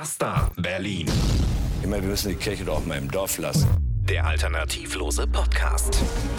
Basta Berlin. Ich meine, wir müssen die Kirche doch mal im Dorf lassen. Der alternativlose Podcast.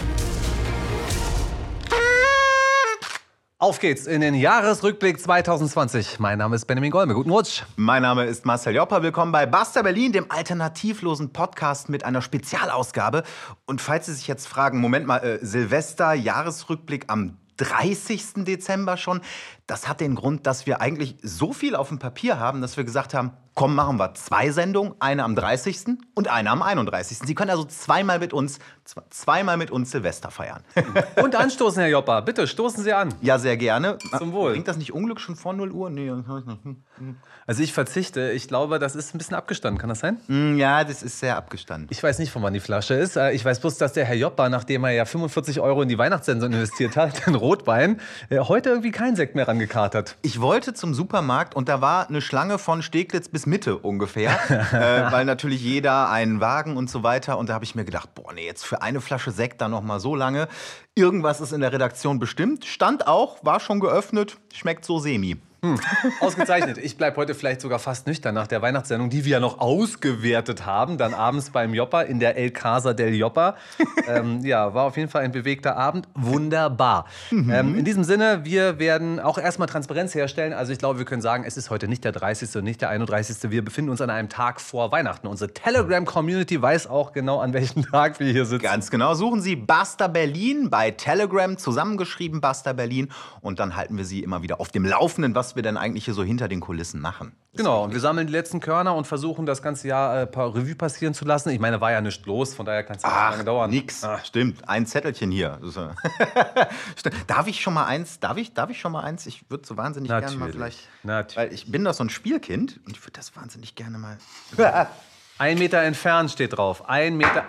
Auf geht's in den Jahresrückblick 2020. Mein Name ist Benjamin Golme. Guten Rutsch. Mein Name ist Marcel Joppa. Willkommen bei Basta Berlin, dem alternativlosen Podcast mit einer Spezialausgabe. Und falls Sie sich jetzt fragen, Moment mal, Silvester, Jahresrückblick am 30. Dezember schon. Das hat den Grund, dass wir eigentlich so viel auf dem Papier haben, dass wir gesagt haben, komm, machen wir 2 Sendungen, eine am 30. und eine am 31. Sie können also zweimal mit uns Silvester feiern. Und anstoßen, Herr Joppa. Bitte, stoßen Sie an. Ja, sehr gerne. Zum Wohl. Bringt das nicht Unglück schon vor 0 Uhr? Nee, das ich nicht. Also ich verzichte. Ich glaube, das ist ein bisschen abgestanden. Kann das sein? Ja, das ist sehr abgestanden. Ich weiß nicht, von wann die Flasche ist. Ich weiß bloß, dass der Herr Joppa, nachdem er ja 45 € in die Weihnachtssendung investiert hat, in Rotwein, heute irgendwie keinen Sekt mehr rangekatert. Ich wollte zum Supermarkt und da war eine Schlange von Steglitz bis Mitte ungefähr, weil natürlich jeder einen Wagen und so weiter. Und da habe ich mir gedacht, boah, nee, jetzt für eine Flasche Sekt dann noch mal so lange. Irgendwas ist in der Redaktion bestimmt. Stand auch, war schon geöffnet, schmeckt so semi. Ausgezeichnet. Ich bleibe heute vielleicht sogar fast nüchtern nach der Weihnachtssendung, die wir ja noch ausgewertet haben. Dann abends beim Joppa in der El Casa del Joppa. Ja, war auf jeden Fall ein bewegter Abend. Wunderbar. In diesem Sinne, wir werden auch erstmal Transparenz herstellen. Also ich glaube, wir können sagen, es ist heute nicht der 30. und nicht der 31. Wir befinden uns an einem Tag vor Weihnachten. Unsere Telegram-Community weiß auch genau, an welchem Tag wir hier sitzen. Ganz genau. Suchen Sie Basta Berlin bei Telegram, zusammengeschrieben Basta Berlin. Und dann halten wir Sie immer wieder auf dem Laufenden, was wir denn eigentlich hier so hinter den Kulissen machen. Genau, und wir sammeln die letzten Körner und versuchen, das ganze Jahr Revue passieren zu lassen. Ich meine, war ja nicht los, von daher kann es nicht lange dauern. Nix. Stimmt, ein Zettelchen hier. Darf ich schon mal eins? Ich würde so wahnsinnig gerne mal vielleicht... Weil ich bin doch so ein Spielkind und ich würde das wahnsinnig gerne mal... 1 Meter entfernt steht drauf. 1 Meter...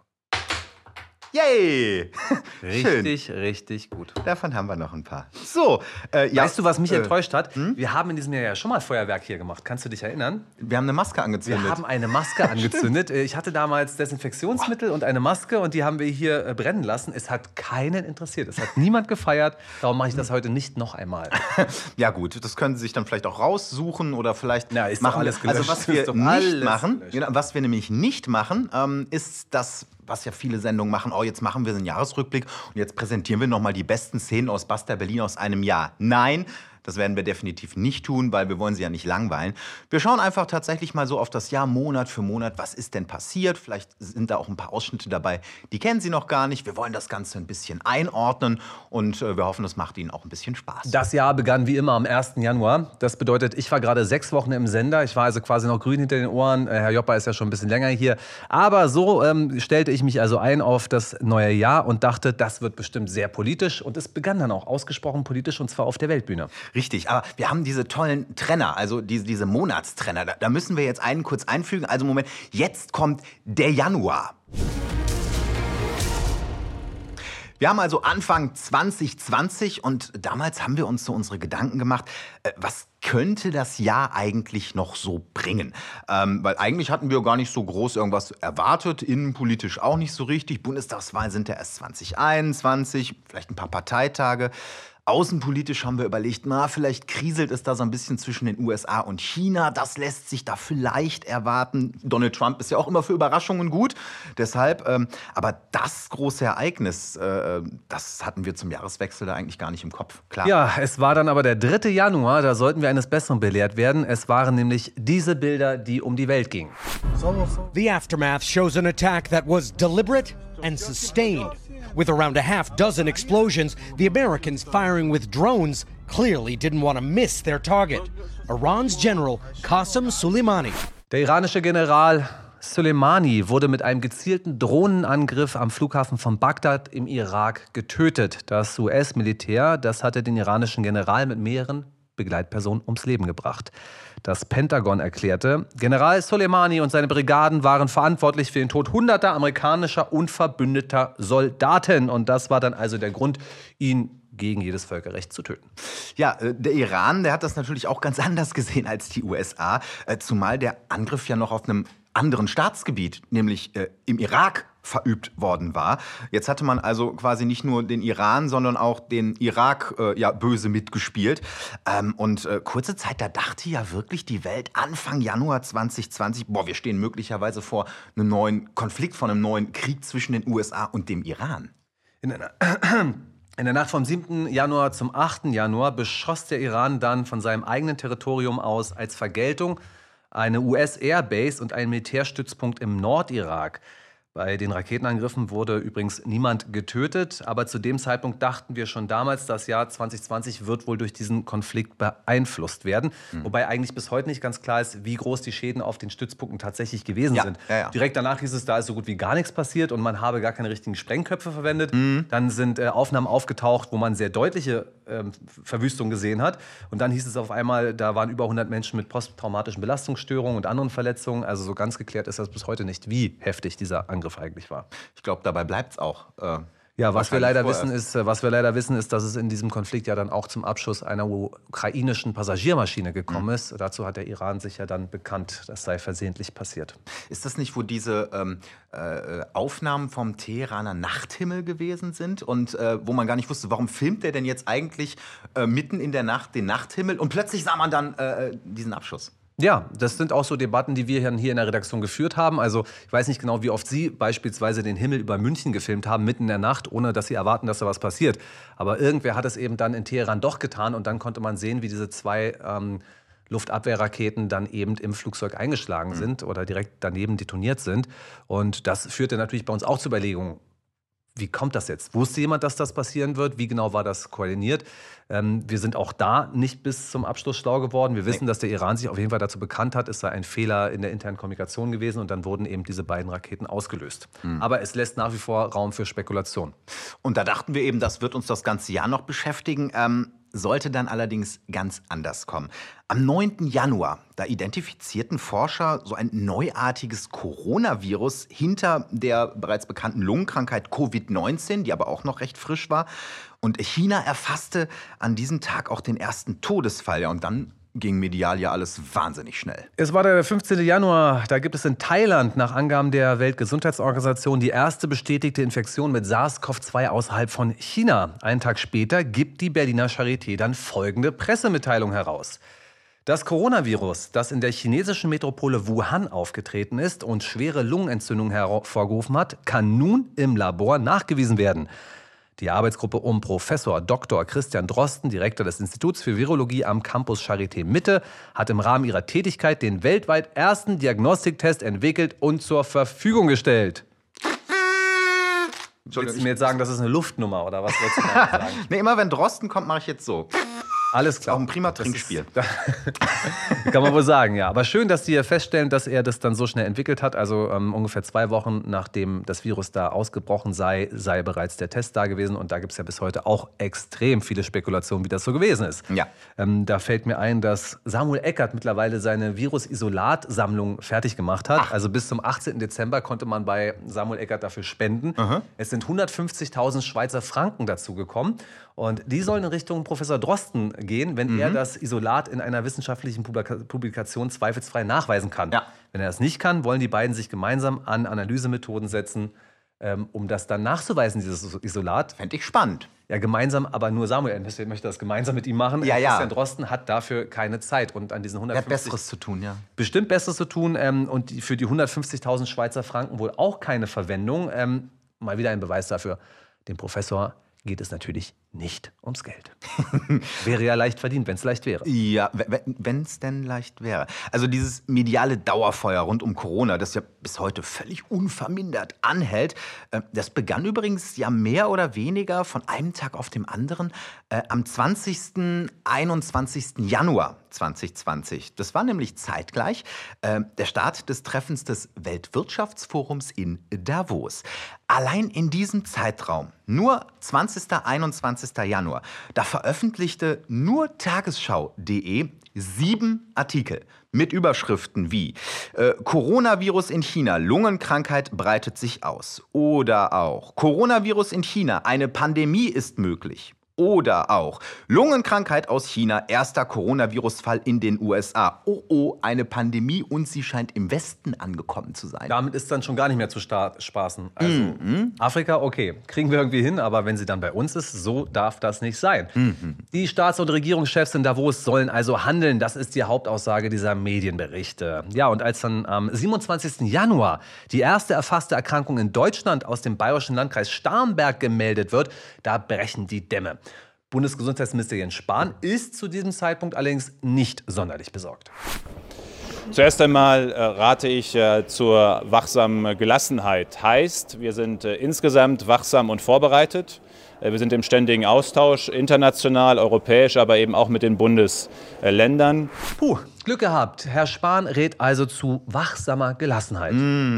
Yay! Richtig gut. Davon haben wir noch ein paar. So, weißt du, was mich enttäuscht hat? Wir haben in diesem Jahr ja schon mal Feuerwerk hier gemacht. Kannst du dich erinnern? Wir haben eine Maske angezündet. Wir haben eine Maske angezündet. Ich hatte damals Desinfektionsmittel und eine Maske und die haben wir hier brennen lassen. Es hat keinen interessiert. Es hat niemand gefeiert. Darum mache ich das heute nicht noch einmal. Ja gut, das können Sie sich dann vielleicht auch raussuchen oder vielleicht ist machen. Alles gelöscht. Also was wir nicht machen, was wir nämlich nicht machen, ist das, was ja viele Sendungen machen, jetzt machen wir einen Jahresrückblick und jetzt präsentieren wir nochmal die besten Szenen aus Basta Berlin aus einem Jahr. Nein, das werden wir definitiv nicht tun, weil wir wollen Sie ja nicht langweilen. Wir schauen einfach tatsächlich mal so auf das Jahr, Monat für Monat. Was ist denn passiert? Vielleicht sind da auch ein paar Ausschnitte dabei, die kennen Sie noch gar nicht. Wir wollen das Ganze ein bisschen einordnen und wir hoffen, das macht Ihnen auch ein bisschen Spaß. Das Jahr begann wie immer am 1. Januar. Das bedeutet, ich war gerade 6 Wochen im Sender. Ich war also quasi noch grün hinter den Ohren. Herr Joppa ist ja schon ein bisschen länger hier. Aber so stellte ich mich also ein auf das neue Jahr und dachte, das wird bestimmt sehr politisch. Und es begann dann auch ausgesprochen politisch und zwar auf der Weltbühne. Richtig, aber wir haben diese tollen Trenner, also diese Monatstrenner. Da müssen wir jetzt einen kurz einfügen. Also Moment, jetzt kommt der Januar. Wir haben also Anfang 2020 und damals haben wir uns so unsere Gedanken gemacht, was könnte das Jahr eigentlich noch so bringen? Weil eigentlich hatten wir gar nicht so groß irgendwas erwartet, innenpolitisch auch nicht so richtig. Bundestagswahlen sind ja erst 2021, vielleicht ein paar Parteitage. Außenpolitisch haben wir überlegt, vielleicht kriselt es da so ein bisschen zwischen den USA und China. Das lässt sich da vielleicht erwarten. Donald Trump ist ja auch immer für Überraschungen gut. Deshalb, aber das große Ereignis, das hatten wir zum Jahreswechsel da eigentlich gar nicht im Kopf. Klar. Ja, es war dann aber der 3. Januar, da sollten wir eines Besseren belehrt werden. Es waren nämlich diese Bilder, die um die Welt gingen. The aftermath shows an attack that was deliberate and sustained. With around a half-dozen explosions, the Americans firing with drones clearly didn't want to miss their target. Iran's General Qasem Soleimani. Der iranische General Soleimani wurde mit einem gezielten Drohnenangriff am Flughafen von Bagdad im Irak getötet. Das US-Militär, das hatte den iranischen General mit mehreren Begleitpersonen ums Leben gebracht. Das Pentagon erklärte, General Soleimani und seine Brigaden waren verantwortlich für den Tod hunderter amerikanischer und verbündeter Soldaten. Und das war dann also der Grund, ihn gegen jedes Völkerrecht zu töten. Ja, der Iran, der hat das natürlich auch ganz anders gesehen als die USA. Zumal der Angriff ja noch auf einem anderen Staatsgebiet, nämlich im Irak, verübt worden war. Jetzt hatte man also quasi nicht nur den Iran, sondern auch den Irak böse mitgespielt. Und kurze Zeit, da dachte ja wirklich die Welt Anfang Januar 2020, wir stehen möglicherweise vor einem neuen Konflikt, vor einem neuen Krieg zwischen den USA und dem Iran. In der Nacht vom 7. Januar zum 8. Januar beschoss der Iran dann von seinem eigenen Territorium aus als Vergeltung eine US-Airbase und einen Militärstützpunkt im Nordirak. Bei den Raketenangriffen wurde übrigens niemand getötet, aber zu dem Zeitpunkt dachten wir schon damals, das Jahr 2020 wird wohl durch diesen Konflikt beeinflusst werden. Wobei eigentlich bis heute nicht ganz klar ist, wie groß die Schäden auf den Stützpunkten tatsächlich gewesen sind. Ja. Direkt danach hieß es, da ist so gut wie gar nichts passiert und man habe gar keine richtigen Sprengköpfe verwendet. Dann sind Aufnahmen aufgetaucht, wo man sehr deutliche Verwüstung gesehen hat. Und dann hieß es auf einmal, da waren über 100 Menschen mit posttraumatischen Belastungsstörungen und anderen Verletzungen. Also so ganz geklärt ist das bis heute nicht, wie heftig dieser Angriff eigentlich war. Ich glaube, dabei bleibt es auch. Was wir leider wissen, ist, dass es in diesem Konflikt ja dann auch zum Abschuss einer ukrainischen Passagiermaschine gekommen ist. Dazu hat der Iran sich ja dann bekannt, das sei versehentlich passiert. Ist das nicht, wo diese Aufnahmen vom Teheraner Nachthimmel gewesen sind und wo man gar nicht wusste, warum filmt der denn jetzt eigentlich mitten in der Nacht den Nachthimmel und plötzlich sah man dann diesen Abschuss? Ja, das sind auch so Debatten, die wir hier in der Redaktion geführt haben. Also ich weiß nicht genau, wie oft Sie beispielsweise den Himmel über München gefilmt haben, mitten in der Nacht, ohne dass Sie erwarten, dass da was passiert. Aber irgendwer hat es eben dann in Teheran doch getan und dann konnte man sehen, wie diese zwei Luftabwehrraketen dann eben im Flugzeug eingeschlagen sind oder direkt daneben detoniert sind. Und das führte natürlich bei uns auch zur Überlegung, wie kommt das jetzt? Wusste jemand, dass das passieren wird? Wie genau war das koordiniert? Wir sind auch da nicht bis zum Abschluss schlau geworden. Wir wissen, dass der Iran sich auf jeden Fall dazu bekannt hat, es sei ein Fehler in der internen Kommunikation gewesen und dann wurden eben diese beiden Raketen ausgelöst. Aber es lässt nach wie vor Raum für Spekulation. Und da dachten wir eben, das wird uns das ganze Jahr noch beschäftigen. Sollte dann allerdings ganz anders kommen. Am 9. Januar, da identifizierten Forscher so ein neuartiges Coronavirus hinter der bereits bekannten Lungenkrankheit Covid-19, die aber auch noch recht frisch war. Und China erfasste an diesem Tag auch den ersten Todesfall. Ja, und dann ging medial ja alles wahnsinnig schnell. Es war der 15. Januar. Da gibt es in Thailand nach Angaben der Weltgesundheitsorganisation die erste bestätigte Infektion mit SARS-CoV-2 außerhalb von China. Einen Tag später gibt die Berliner Charité dann folgende Pressemitteilung heraus. Das Coronavirus, das in der chinesischen Metropole Wuhan aufgetreten ist und schwere Lungenentzündungen hervorgerufen hat, kann nun im Labor nachgewiesen werden. Die Arbeitsgruppe um Professor Dr. Christian Drosten, Direktor des Instituts für Virologie am Campus Charité Mitte, hat im Rahmen ihrer Tätigkeit den weltweit ersten Diagnostiktest entwickelt und zur Verfügung gestellt. Willst du mir jetzt sagen, das ist eine Luftnummer oder was wolltest du damit sagen? Nee, immer wenn Drosten kommt, mache ich jetzt so. Alles klar. Auch ein prima Trinkspiel. Kann man wohl sagen, ja. Aber schön, dass die hier feststellen, dass er das dann so schnell entwickelt hat. Also ungefähr 2 Wochen, nachdem das Virus da ausgebrochen sei bereits der Test da gewesen. Und da gibt es ja bis heute auch extrem viele Spekulationen, wie das so gewesen ist. Ja. Da fällt mir ein, dass Samuel Eckert mittlerweile seine Virus-Isolat-Sammlung fertig gemacht hat. Also bis zum 18. Dezember konnte man bei Samuel Eckert dafür spenden. Es sind 150.000 Schweizer Franken dazu gekommen. Und die sollen in Richtung Professor Drosten gehen, wenn er das Isolat in einer wissenschaftlichen Publikation zweifelsfrei nachweisen kann. Ja. Wenn er das nicht kann, wollen die beiden sich gemeinsam an Analysemethoden setzen, um das dann nachzuweisen, dieses Isolat. Fände ich spannend. Ja, gemeinsam, aber nur Samuel möchte das gemeinsam mit ihm machen. Ja. Christian Drosten hat dafür keine Zeit. Und an diesen 150... Er hat Besseres zu tun, ja. Bestimmt Besseres zu tun. Und für die 150.000 Schweizer Franken wohl auch keine Verwendung. Mal wieder ein Beweis dafür. Dem Professor geht es natürlich nicht ums Geld. Wäre ja leicht verdient, wenn es leicht wäre. Ja, wenn es denn leicht wäre. Also dieses mediale Dauerfeuer rund um Corona, das ja bis heute völlig unvermindert anhält, das begann übrigens ja mehr oder weniger von einem Tag auf den anderen am 20. 21. Januar 2020. Das war nämlich zeitgleich der Start des Treffens des Weltwirtschaftsforums in Davos. Allein in diesem Zeitraum, nur 20. 21. Januar, da veröffentlichte nur Tagesschau.de 7 Artikel mit Überschriften wie Coronavirus in China, Lungenkrankheit breitet sich aus. Oder auch Coronavirus in China, eine Pandemie ist möglich. Oder auch Lungenkrankheit aus China, erster Coronavirus-Fall in den USA. Oh, eine Pandemie und sie scheint im Westen angekommen zu sein. Damit ist dann schon gar nicht mehr zu spaßen. Also Afrika, okay, kriegen wir irgendwie hin, aber wenn sie dann bei uns ist, so darf das nicht sein. Die Staats- und Regierungschefs in Davos sollen also handeln. Das ist die Hauptaussage dieser Medienberichte. Ja, und als dann am 27. Januar die erste erfasste Erkrankung in Deutschland aus dem bayerischen Landkreis Starnberg gemeldet wird, da brechen die Dämme. Bundesgesundheitsminister Jens Spahn ist zu diesem Zeitpunkt allerdings nicht sonderlich besorgt. Zuerst einmal rate ich zur wachsamen Gelassenheit. Heißt, wir sind insgesamt wachsam und vorbereitet. Wir sind im ständigen Austausch, international, europäisch, aber eben auch mit den Bundesländern. Glück gehabt. Herr Spahn rät also zu wachsamer Gelassenheit.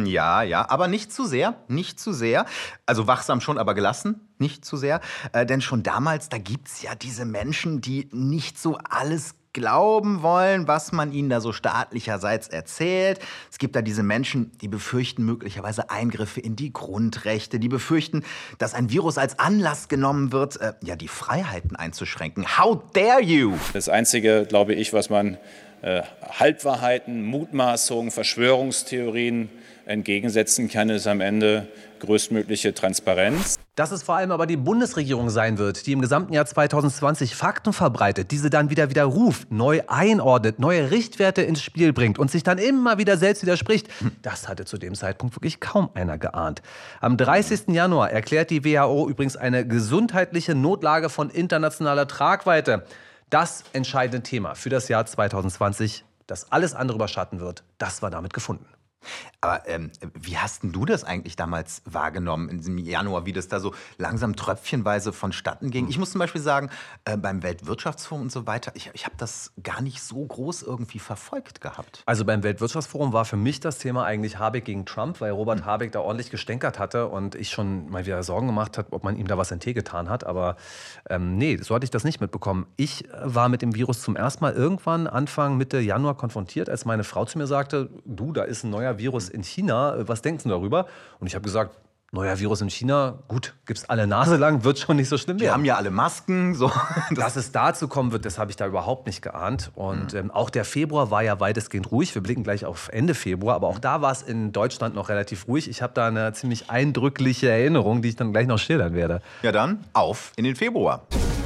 Ja, aber nicht zu sehr, nicht zu sehr. Also wachsam schon, aber gelassen, nicht zu sehr. Denn schon damals, da gibt's ja diese Menschen, die nicht so alles glauben wollen, was man ihnen da so staatlicherseits erzählt. Es gibt da diese Menschen, die befürchten möglicherweise Eingriffe in die Grundrechte, die befürchten, dass ein Virus als Anlass genommen wird, die Freiheiten einzuschränken. How dare you? Das Einzige, glaube ich, was man Halbwahrheiten, Mutmaßungen, Verschwörungstheorien entgegensetzen kann, ist am Ende größtmögliche Transparenz. Dass es vor allem aber die Bundesregierung sein wird, die im gesamten Jahr 2020 Fakten verbreitet, diese dann wieder widerruft, neu einordnet, neue Richtwerte ins Spiel bringt und sich dann immer wieder selbst widerspricht, das hatte zu dem Zeitpunkt wirklich kaum einer geahnt. Am 30. Januar erklärt die WHO übrigens eine gesundheitliche Notlage von internationaler Tragweite. Das entscheidende Thema für das Jahr 2020, das alles andere überschatten wird, das war damit gefunden. Aber wie hast denn du das eigentlich damals wahrgenommen in diesem Januar, wie das da so langsam tröpfchenweise vonstatten ging? Ich muss zum Beispiel sagen, beim Weltwirtschaftsforum und so weiter, ich habe das gar nicht so groß irgendwie verfolgt gehabt. Also beim Weltwirtschaftsforum war für mich das Thema eigentlich Habeck gegen Trump, weil Robert Habeck da ordentlich gestänkert hatte und ich schon mal wieder Sorgen gemacht habe, ob man ihm da was in den Tee getan hat. Aber nee, so hatte ich das nicht mitbekommen. Ich war mit dem Virus zum ersten Mal irgendwann Anfang, Mitte Januar konfrontiert, als meine Frau zu mir sagte, du, da ist ein neuer Virus in China, was denkst du darüber? Und ich habe gesagt, neuer Virus in China, gut, gibt's alle Nase lang, wird schon nicht so schlimm werden. Die haben ja alle Masken. So. Dass es dazu kommen wird, das habe ich da überhaupt nicht geahnt. Und auch der Februar war ja weitestgehend ruhig. Wir blicken gleich auf Ende Februar, aber auch da war es in Deutschland noch relativ ruhig. Ich habe da eine ziemlich eindrückliche Erinnerung, die ich dann gleich noch schildern werde. Ja dann, auf in den Februar.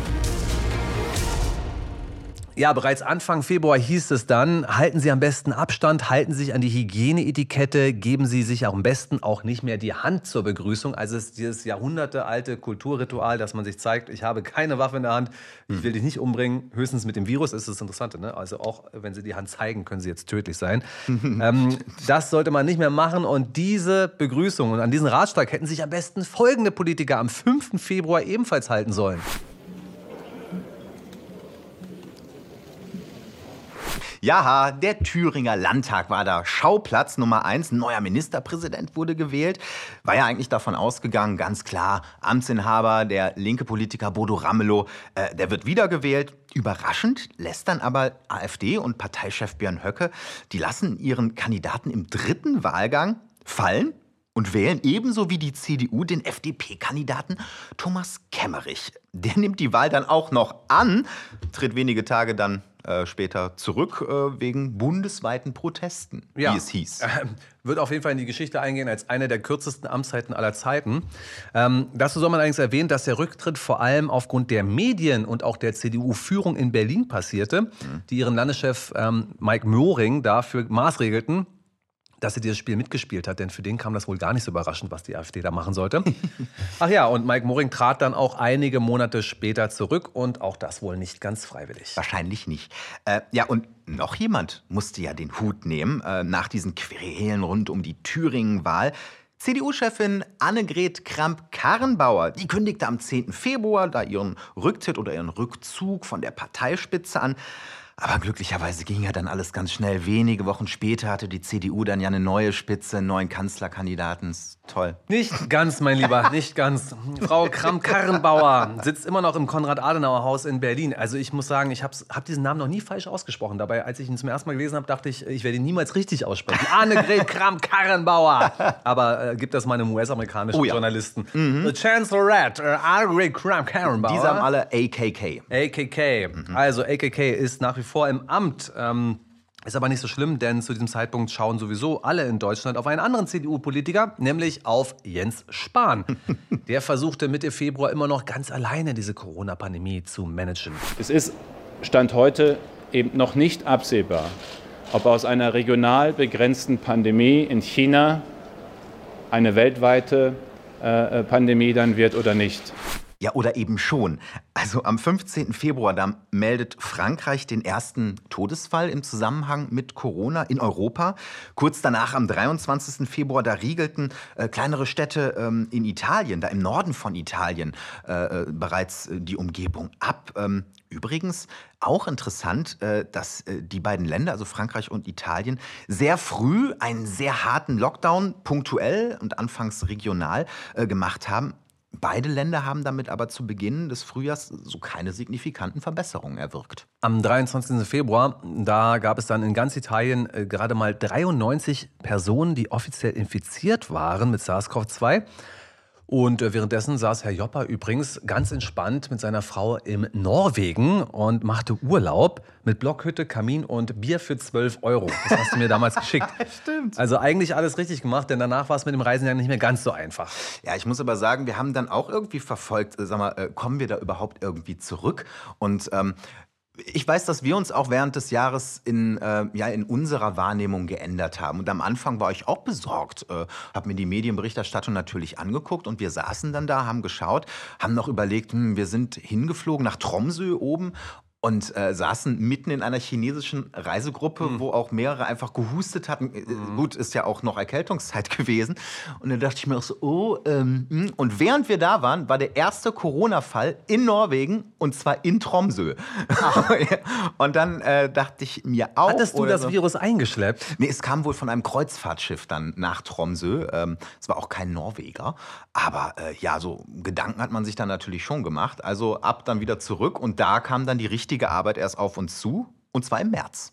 Ja, bereits Anfang Februar hieß es dann, halten Sie am besten Abstand, halten Sie sich an die Hygieneetikette, geben Sie sich am besten auch nicht mehr die Hand zur Begrüßung. Also es ist dieses jahrhundertealte Kulturritual, dass man sich zeigt, ich habe keine Waffe in der Hand, ich will dich nicht umbringen. Höchstens mit dem Virus ist das Interessante, ne? Also auch wenn Sie die Hand zeigen, können Sie jetzt tödlich sein. Das sollte man nicht mehr machen und diese Begrüßung und an diesen Ratschlag hätten sich am besten folgende Politiker am 5. Februar ebenfalls halten sollen. Ja, der Thüringer Landtag war da Schauplatz Nummer 1. Ein neuer Ministerpräsident wurde gewählt. War ja eigentlich davon ausgegangen, ganz klar, Amtsinhaber, der linke Politiker Bodo Ramelow, der wird wiedergewählt. Überraschend lässt dann aber AfD und Parteichef Björn Höcke, die lassen ihren Kandidaten im 3. Wahlgang fallen und wählen ebenso wie die CDU den FDP-Kandidaten Thomas Kemmerich. Der nimmt die Wahl dann auch noch an, tritt wenige Tage dann später zurück wegen bundesweiten Protesten, wie es hieß. Wird auf jeden Fall in die Geschichte eingehen als eine der kürzesten Amtszeiten aller Zeiten. Dazu soll man allerdings erwähnen, dass der Rücktritt vor allem aufgrund der Medien und auch der CDU-Führung in Berlin passierte, die ihren Landeschef Mike Möhring dafür maßregelten, dass er dieses Spiel mitgespielt hat, denn für den kam das wohl gar nicht so überraschend, was die AfD da machen sollte. Ach ja, und Mike Möhring trat dann auch einige Monate später zurück und auch das wohl nicht ganz freiwillig. Wahrscheinlich nicht. Ja, und noch jemand musste ja den Hut nehmen nach diesen Querelen rund um die Thüringen-Wahl. CDU-Chefin Annegret Kramp-Karrenbauer, die kündigte am 10. Februar da ihren Rücktritt oder ihren Rückzug von der Parteispitze an. Aber glücklicherweise ging ja dann alles ganz schnell. Wenige Wochen später hatte die CDU dann ja eine neue Spitze, einen neuen Kanzlerkandidaten. Toll. Nicht ganz, mein Lieber, nicht ganz. Frau Kramp-Karrenbauer sitzt immer noch im Konrad-Adenauer-Haus in Berlin. Also ich muss sagen, ich hab diesen Namen noch nie falsch ausgesprochen. Dabei, als ich ihn zum ersten Mal gelesen habe, dachte ich, ich werde ihn niemals richtig aussprechen. Annegret Kramp-Karrenbauer. Aber gibt das mal einem US-amerikanischen Journalisten. The Chancellorette, Annegret Kramp-Karrenbauer. Die sagen alle AKK. AKK. Also AKK ist nach wie vor im Amt. Ist aber nicht so schlimm, denn zu diesem Zeitpunkt schauen sowieso alle in Deutschland auf einen anderen CDU-Politiker, nämlich auf Jens Spahn. Der versuchte Mitte Februar immer noch ganz alleine diese Corona-Pandemie zu managen. Es ist Stand heute eben noch nicht absehbar, ob aus einer regional begrenzten Pandemie in China eine weltweite Pandemie dann wird oder nicht. Ja, oder eben schon. Also am 15. Februar, da meldet Frankreich den ersten Todesfall im Zusammenhang mit Corona in Europa. Kurz danach, am 23. Februar, da riegelten kleinere Städte in Italien, da im Norden von Italien, bereits die Umgebung ab. Übrigens auch interessant, dass die beiden Länder, also Frankreich und Italien, sehr früh einen sehr harten Lockdown punktuell und anfangs regional gemacht haben. Beide Länder haben damit aber zu Beginn des Frühjahrs so keine signifikanten Verbesserungen erwirkt. Am 23. Februar, da gab es dann in ganz Italien gerade mal 93 Personen, die offiziell infiziert waren mit SARS-CoV-2. Und währenddessen saß Herr Joppa übrigens ganz entspannt mit seiner Frau im Norwegen und machte Urlaub mit Blockhütte, Kamin und Bier für 12 €. Das hast du mir damals geschickt. Stimmt. Also eigentlich alles richtig gemacht, denn danach war es mit dem Reisen ja nicht mehr ganz so einfach. Ja, ich muss aber sagen, wir haben dann auch irgendwie verfolgt, kommen wir da überhaupt irgendwie zurück? Und ich weiß, dass wir uns auch während des Jahres in unserer Wahrnehmung geändert haben. Und am Anfang war ich auch besorgt, habe mir die Medienberichterstattung natürlich angeguckt und wir saßen dann da, haben geschaut, haben noch überlegt, wir sind hingeflogen nach Tromsø oben und saßen mitten in einer chinesischen Reisegruppe, wo auch mehrere einfach gehustet hatten. Gut, ist ja auch noch Erkältungszeit gewesen. Und dann dachte ich mir auch so, Und während wir da waren, war der erste Corona-Fall in Norwegen und zwar in Tromsø. Und dann dachte ich mir auch... Hattest du das Virus eingeschleppt? Nee, es kam wohl von einem Kreuzfahrtschiff dann nach Tromsø. Es war auch kein Norweger. Aber so Gedanken hat man sich dann natürlich schon gemacht. Also ab dann wieder zurück und da kam dann die richtige Arbeit erst auf uns zu, und zwar im März.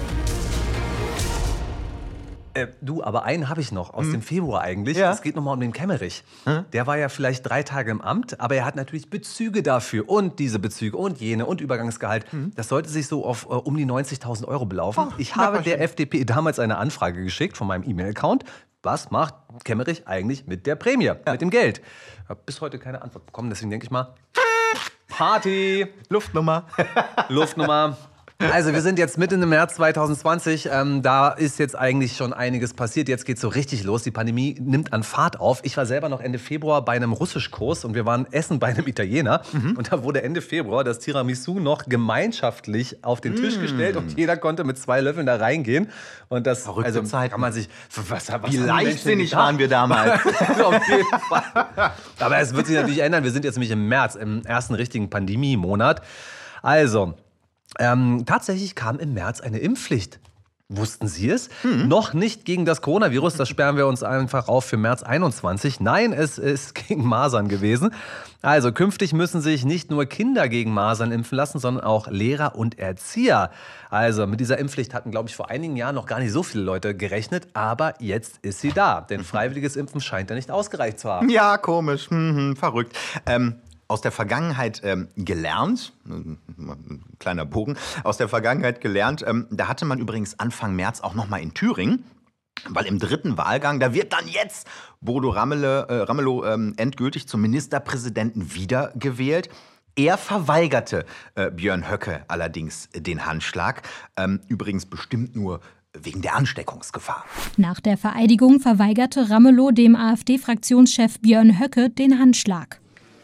Du, aber einen habe ich noch aus dem Februar eigentlich. Ja. Es geht nochmal um den Kemmerich. Der war ja vielleicht 3 Tage im Amt, aber er hat natürlich Bezüge dafür und diese Bezüge und jene und Übergangsgehalt. Das sollte sich so auf um die 90.000 € belaufen. Ich habe der FDP damals eine Anfrage geschickt von meinem E-Mail-Account. Was macht Kemmerich eigentlich mit der Prämie, mit dem Geld? Ich habe bis heute keine Antwort bekommen, deswegen denke ich mal, Party, Luftnummer. Luftnummer. Also wir sind jetzt mitten im März 2020, da ist jetzt eigentlich schon einiges passiert, jetzt geht's so richtig los, die Pandemie nimmt an Fahrt auf. Ich war selber noch Ende Februar bei einem Russischkurs und wir waren essen bei einem Italiener und da wurde Ende Februar das Tiramisu noch gemeinschaftlich auf den Tisch gestellt und jeder konnte mit 2 Löffeln da reingehen. Und das Verrückte Zeit. kann man sich, was Wie leichtsinnig waren wir damals. Auf jeden Fall. Aber es wird sich natürlich ändern, wir sind jetzt nämlich im März, im ersten richtigen Pandemie-Monat. Also... tatsächlich kam im März eine Impfpflicht. Wussten Sie es? Noch nicht gegen das Coronavirus, das sperren wir uns einfach auf für März 21. Nein, es ist gegen Masern gewesen. Also künftig müssen sich nicht nur Kinder gegen Masern impfen lassen, sondern auch Lehrer und Erzieher. Also mit dieser Impfpflicht hatten, glaube ich, vor einigen Jahren noch gar nicht so viele Leute gerechnet, aber jetzt ist sie da. Denn freiwilliges Impfen scheint ja nicht ausgereicht zu haben. Ja, komisch, verrückt. Aus der Vergangenheit gelernt, kleiner Bogen, aus der Vergangenheit gelernt, da hatte man übrigens Anfang März auch noch mal in Thüringen, weil im 3. Wahlgang, da wird dann jetzt Bodo Ramelow endgültig zum Ministerpräsidenten wiedergewählt. Er verweigerte Björn Höcke allerdings den Handschlag, übrigens bestimmt nur wegen der Ansteckungsgefahr. Nach der Vereidigung verweigerte Ramelow dem AfD-Fraktionschef Björn Höcke den Handschlag.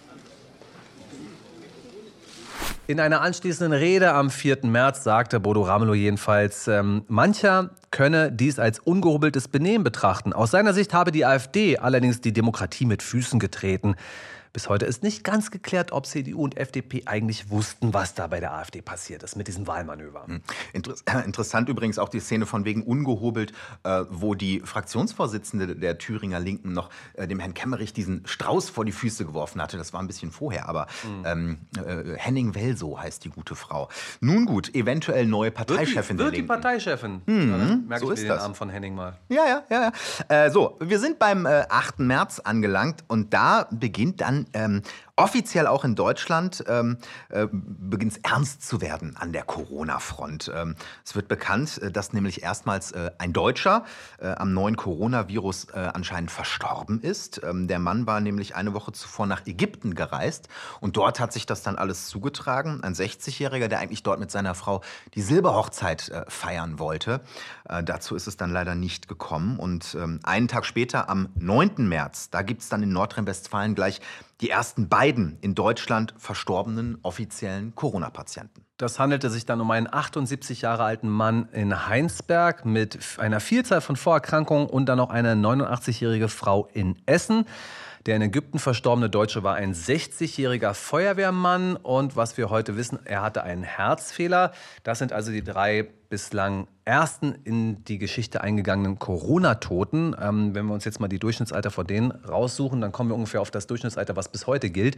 In einer anschließenden Rede am 4. März sagte Bodo Ramelow jedenfalls, mancher könne dies als ungehobeltes Benehmen betrachten. Aus seiner Sicht habe die AfD allerdings die Demokratie mit Füßen getreten. Bis heute ist nicht ganz geklärt, ob CDU und FDP eigentlich wussten, was da bei der AfD passiert ist mit diesem Wahlmanöver. Interessant übrigens auch die Szene von wegen ungehobelt, wo die Fraktionsvorsitzende der Thüringer Linken noch dem Herrn Kemmerich diesen Strauß vor die Füße geworfen hatte. Das war ein bisschen vorher, aber Henning Welsow heißt die gute Frau. Nun gut, eventuell neue Parteichefin der Linken. Wird die Parteichefin. Merke so ich ist mir den das. Namen von Henning mal. Ja. So, wir sind beim 8. März angelangt und da beginnt dann offiziell auch in Deutschland beginnt es ernst zu werden an der Corona-Front. Es wird bekannt, dass nämlich erstmals ein Deutscher am neuen Coronavirus anscheinend verstorben ist. Der Mann war nämlich eine Woche zuvor nach Ägypten gereist und dort hat sich das dann alles zugetragen. Ein 60-Jähriger, der eigentlich dort mit seiner Frau die Silberhochzeit feiern wollte. Dazu ist es dann leider nicht gekommen. Und einen Tag später, am 9. März, da gibt es dann in Nordrhein-Westfalen gleich die ersten beiden in Deutschland verstorbenen offiziellen Corona-Patienten. Das handelte sich dann um einen 78 Jahre alten Mann in Heinsberg mit einer Vielzahl von Vorerkrankungen und dann noch eine 89-jährige Frau in Essen. Der in Ägypten verstorbene Deutsche war ein 60-jähriger Feuerwehrmann und was wir heute wissen, er hatte einen Herzfehler. Das sind also die 3 bislang ersten in die Geschichte eingegangenen Corona-Toten. Wenn wir uns jetzt mal die Durchschnittsalter von denen raussuchen, dann kommen wir ungefähr auf das Durchschnittsalter, was bis heute gilt.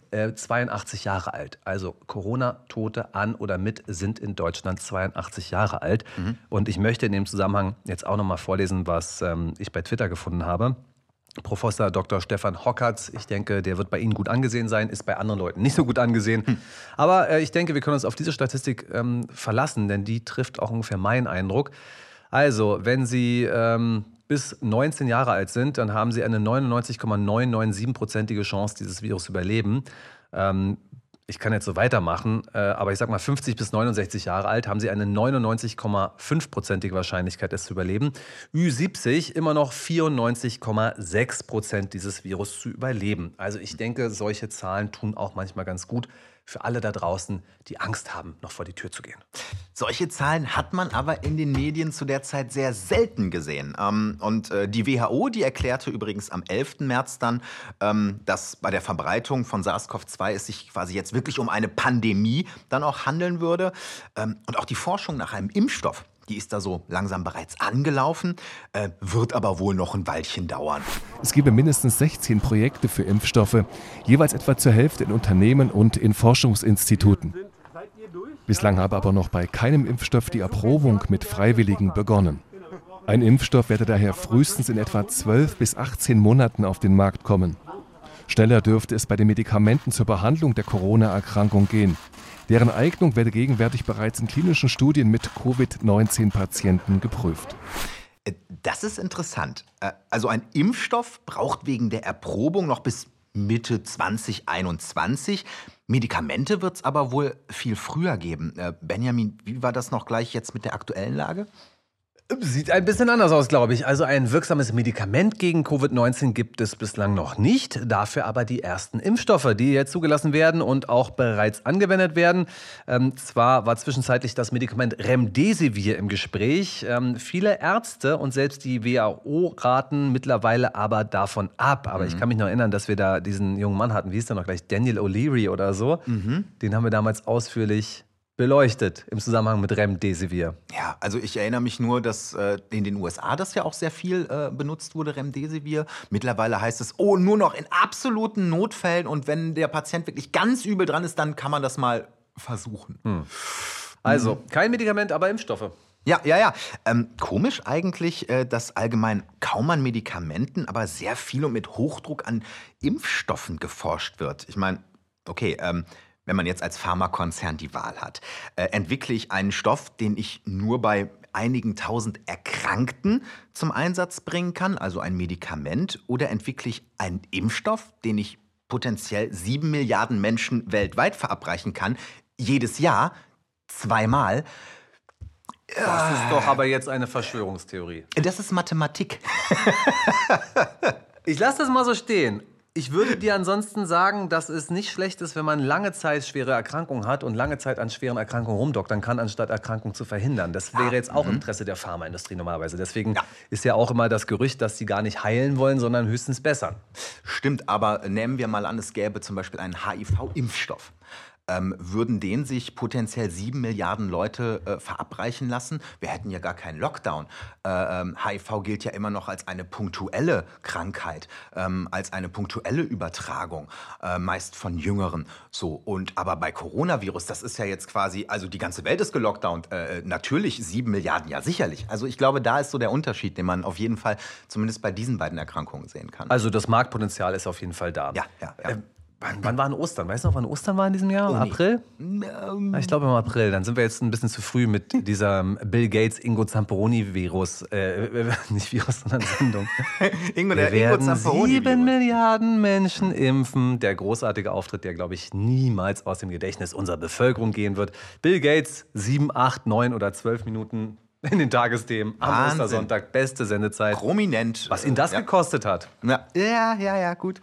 82 Jahre alt. Also Corona-Tote an oder mit sind in Deutschland 82 Jahre alt. Und ich möchte in dem Zusammenhang jetzt auch noch mal vorlesen, was ich bei Twitter gefunden habe. Professor Dr. Stefan Hockertz, ich denke, der wird bei Ihnen gut angesehen sein, ist bei anderen Leuten nicht so gut angesehen. Aber ich denke, wir können uns auf diese Statistik verlassen, denn die trifft auch ungefähr meinen Eindruck. Also, wenn Sie bis 19 Jahre alt sind, dann haben Sie eine 99,997%ige Chance, dieses Virus zu überleben. Ich kann jetzt so weitermachen, aber ich sag mal 50 bis 69 Jahre alt haben sie eine 99,5%ige Wahrscheinlichkeit, es zu überleben. Ü70 immer noch 94,6% dieses Virus zu überleben. Also ich denke, solche Zahlen tun auch manchmal ganz gut für alle da draußen, die Angst haben, noch vor die Tür zu gehen. Solche Zahlen hat man aber in den Medien zu der Zeit sehr selten gesehen. Und die WHO, die erklärte übrigens am 11. März dann, dass bei der Verbreitung von SARS-CoV-2 es sich quasi jetzt wirklich um eine Pandemie dann auch handeln würde. Und auch die Forschung nach einem Impfstoff, die ist da so langsam bereits angelaufen, wird aber wohl noch ein Weilchen dauern. Es gebe mindestens 16 Projekte für Impfstoffe, jeweils etwa zur Hälfte in Unternehmen und in Forschungsinstituten. Bislang habe aber noch bei keinem Impfstoff die Erprobung mit Freiwilligen begonnen. Ein Impfstoff werde daher frühestens in etwa 12 bis 18 Monaten auf den Markt kommen. Schneller dürfte es bei den Medikamenten zur Behandlung der Corona-Erkrankung gehen. Deren Eignung werde gegenwärtig bereits in klinischen Studien mit Covid-19-Patienten geprüft. Das ist interessant. Also ein Impfstoff braucht wegen der Erprobung noch bis Mitte 2021. Medikamente wird es aber wohl viel früher geben. Benjamin, wie war das noch gleich jetzt mit der aktuellen Lage? Sieht ein bisschen anders aus, glaube ich. Also ein wirksames Medikament gegen Covid-19 gibt es bislang noch nicht. Dafür aber die ersten Impfstoffe, die jetzt zugelassen werden und auch bereits angewendet werden. Zwar war zwischenzeitlich das Medikament Remdesivir im Gespräch. Viele Ärzte und selbst die WHO raten mittlerweile aber davon ab. Aber ich kann mich noch erinnern, dass wir da diesen jungen Mann hatten. Wie hieß der noch gleich? Daniel O'Leary oder so. Den haben wir damals ausführlich beleuchtet im Zusammenhang mit Remdesivir. Ja, also ich erinnere mich nur, dass in den USA das ja auch sehr viel benutzt wurde, Remdesivir. Mittlerweile heißt es, nur noch in absoluten Notfällen und wenn der Patient wirklich ganz übel dran ist, dann kann man das mal versuchen. Also, kein Medikament, aber Impfstoffe. Ja. Komisch eigentlich, dass allgemein kaum an Medikamenten, aber sehr viel und mit Hochdruck an Impfstoffen geforscht wird. Ich meine, okay, wenn man jetzt als Pharmakonzern die Wahl hat, entwickle ich einen Stoff, den ich nur bei einigen tausend Erkrankten zum Einsatz bringen kann, also ein Medikament, oder entwickle ich einen Impfstoff, den ich potenziell 7 Milliarden Menschen weltweit verabreichen kann, jedes Jahr, 2-mal. Das ist doch aber jetzt eine Verschwörungstheorie. Das ist Mathematik. Ich lasse das mal so stehen. Ich würde dir ansonsten sagen, dass es nicht schlecht ist, wenn man lange Zeit schwere Erkrankungen hat und lange Zeit an schweren Erkrankungen rumdoktern kann, anstatt Erkrankungen zu verhindern. Das wäre jetzt auch im Interesse der Pharmaindustrie normalerweise. Deswegen ist ja auch immer das Gerücht, dass sie gar nicht heilen wollen, sondern höchstens bessern. Stimmt, aber nehmen wir mal an, es gäbe zum Beispiel einen HIV-Impfstoff. Würden den sich potenziell 7 Milliarden Leute verabreichen lassen? Wir hätten ja gar keinen Lockdown. HIV gilt ja immer noch als eine punktuelle Krankheit, als eine punktuelle Übertragung, meist von Jüngeren. So, aber bei Coronavirus, das ist ja jetzt quasi, also die ganze Welt ist gelockdownt. Natürlich 7 Milliarden, ja sicherlich. Also ich glaube, da ist so der Unterschied, den man auf jeden Fall zumindest bei diesen beiden Erkrankungen sehen kann. Also das Marktpotenzial ist auf jeden Fall da. Ja. Wann war denn Ostern? Weißt du noch, wann Ostern war in diesem Jahr? April? Ich glaube im April. Dann sind wir jetzt ein bisschen zu früh mit diesem Bill Gates Ingo Zamperoni-Virus. Nicht Virus, sondern Sendung. Ingo, wir werden Zamperoni 7 Milliarden Menschen impfen. Der großartige Auftritt, der, glaube ich, niemals aus dem Gedächtnis unserer Bevölkerung gehen wird. Bill Gates, 7, 8, 9 oder 12 Minuten in den Tagesthemen am Ostersonntag. Beste Sendezeit. Prominent. Was ihn das gekostet hat. Ja, gut.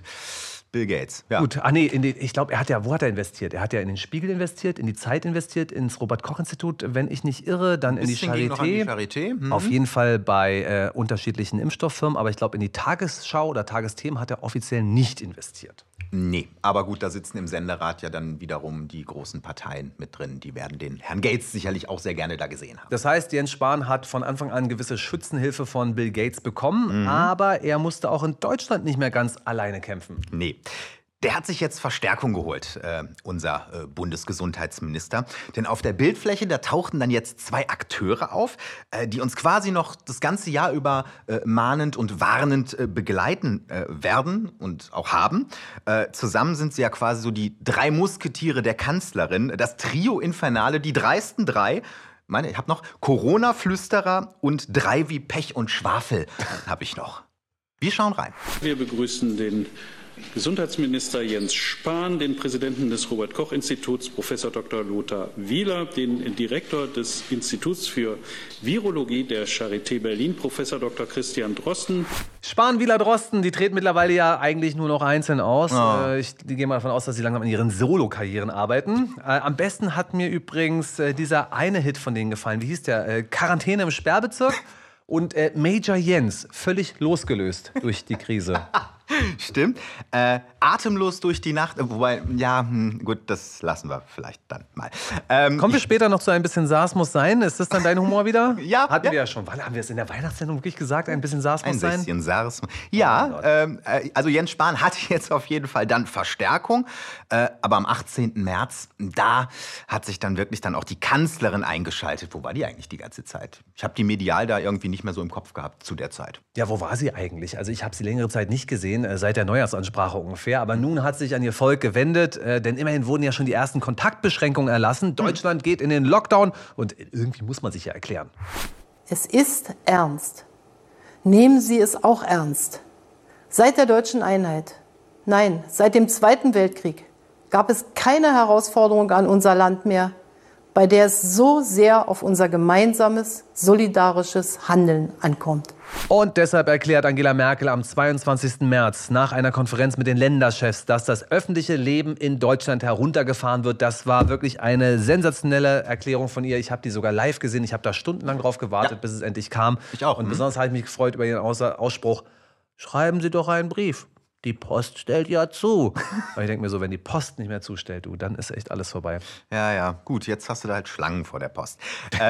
Bill Gates. Ja. Gut, ich glaube, wo hat er investiert? Er hat ja in den Spiegel investiert, in die Zeit investiert, ins Robert-Koch-Institut, wenn ich nicht irre, dann in die Charité. Auf jeden Fall bei unterschiedlichen Impfstofffirmen, aber ich glaube, in die Tagesschau oder Tagesthemen hat er offiziell nicht investiert. Nee, aber gut, da sitzen im Senderat ja dann wiederum die großen Parteien mit drin. Die werden den Herrn Gates sicherlich auch sehr gerne da gesehen haben. Das heißt, Jens Spahn hat von Anfang an gewisse Schützenhilfe von Bill Gates bekommen, aber er musste auch in Deutschland nicht mehr ganz alleine kämpfen. Nee. Der hat sich jetzt Verstärkung geholt, unser Bundesgesundheitsminister. Denn auf der Bildfläche, da tauchten dann jetzt 2 Akteure auf, die uns quasi noch das ganze Jahr über mahnend und warnend begleiten werden und auch haben. Zusammen sind sie ja quasi so die 3 Musketiere der Kanzlerin, das Trio Infernale, die dreisten 3. Ich habe noch Corona-Flüsterer und 3 wie Pech und Schwafel habe ich noch. Wir schauen rein. Wir begrüßen den Gesundheitsminister Jens Spahn, den Präsidenten des Robert-Koch-Instituts, Professor Dr. Lothar Wieler, den Direktor des Instituts für Virologie der Charité Berlin, Professor Dr. Christian Drosten. Spahn, Wieler, Drosten, die treten mittlerweile ja eigentlich nur noch einzeln aus. Ich gehe mal davon aus, dass sie langsam an ihren Solo-Karrieren arbeiten. Am besten hat mir übrigens dieser eine Hit von denen gefallen. Wie hieß der? Quarantäne im Sperrbezirk. Und Major Jens, völlig losgelöst durch die Krise. Stimmt. Atemlos durch die Nacht. Wobei, gut, das lassen wir vielleicht dann mal. Kommen wir später noch zu ein bisschen SARS muss sein? Ist das dann dein Humor wieder? Ja. Hatten wir ja schon. Wann haben wir es in der Weihnachtssendung wirklich gesagt? Ein bisschen SARS muss sein? Ein bisschen SARS. Ja, also Jens Spahn hatte jetzt auf jeden Fall dann Verstärkung. Aber am 18. März, da hat sich dann wirklich dann auch die Kanzlerin eingeschaltet. Wo war die eigentlich die ganze Zeit? Ich habe die medial da irgendwie nicht mehr so im Kopf gehabt zu der Zeit. Ja, wo war sie eigentlich? Also ich habe sie längere Zeit nicht gesehen, seit der Neujahrsansprache ungefähr. Aber nun hat sich an ihr Volk gewendet, denn immerhin wurden ja schon die ersten Kontaktbeschränkungen erlassen. Deutschland geht in den Lockdown und irgendwie muss man sich ja erklären. Es ist ernst. Nehmen Sie es auch ernst. Seit der deutschen Einheit, nein, seit dem Zweiten Weltkrieg, gab es keine Herausforderung an unser Land mehr, bei der es so sehr auf unser gemeinsames, solidarisches Handeln ankommt. Und deshalb erklärt Angela Merkel am 22. März nach einer Konferenz mit den Länderchefs, dass das öffentliche Leben in Deutschland heruntergefahren wird. Das war wirklich eine sensationelle Erklärung von ihr. Ich habe die sogar live gesehen. Ich habe da stundenlang drauf gewartet, bis es endlich kam. Ich auch. Und besonders habe ich mich gefreut über ihren Ausspruch, schreiben Sie doch einen Brief. Die Post stellt ja zu. Aber ich denke mir so, wenn die Post nicht mehr zustellt, dann ist echt alles vorbei. Ja, gut, jetzt hast du da halt Schlangen vor der Post.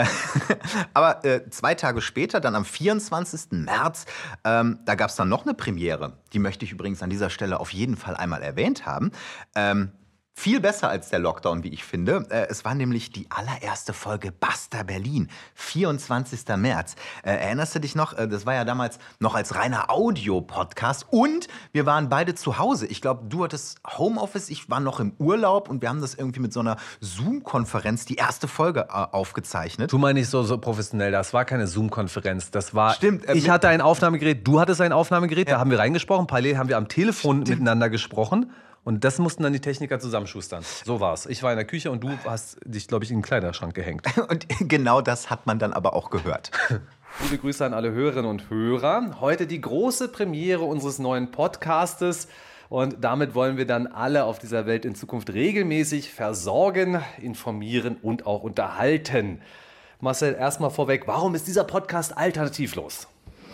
Aber 2 Tage später, dann am 24. März, da gab es dann noch eine Premiere. Die möchte ich übrigens an dieser Stelle auf jeden Fall einmal erwähnt haben. Viel besser als der Lockdown, wie ich finde. Es war nämlich die allererste Folge Basta Berlin, 24. März. Erinnerst du dich noch? Das war ja damals noch als reiner Audio-Podcast und wir waren beide zu Hause. Ich glaube, du hattest Homeoffice, ich war noch im Urlaub und wir haben das irgendwie mit so einer Zoom-Konferenz die erste Folge aufgezeichnet. Tu mal nicht so professionell, das war keine Zoom-Konferenz. Das war. Stimmt. Ich hatte ein Aufnahmegerät, du hattest ein Aufnahmegerät, da haben wir reingesprochen. Parallel haben wir am Telefon miteinander gesprochen. Und das mussten dann die Techniker zusammenschustern. So war's. Ich war in der Küche und du hast dich, glaube ich, in den Kleiderschrank gehängt. Und genau das hat man dann aber auch gehört. Liebe Grüße an alle Hörerinnen und Hörer. Heute die große Premiere unseres neuen Podcastes. Und damit wollen wir dann alle auf dieser Welt in Zukunft regelmäßig versorgen, informieren und auch unterhalten. Marcel, erstmal vorweg, warum ist dieser Podcast alternativlos?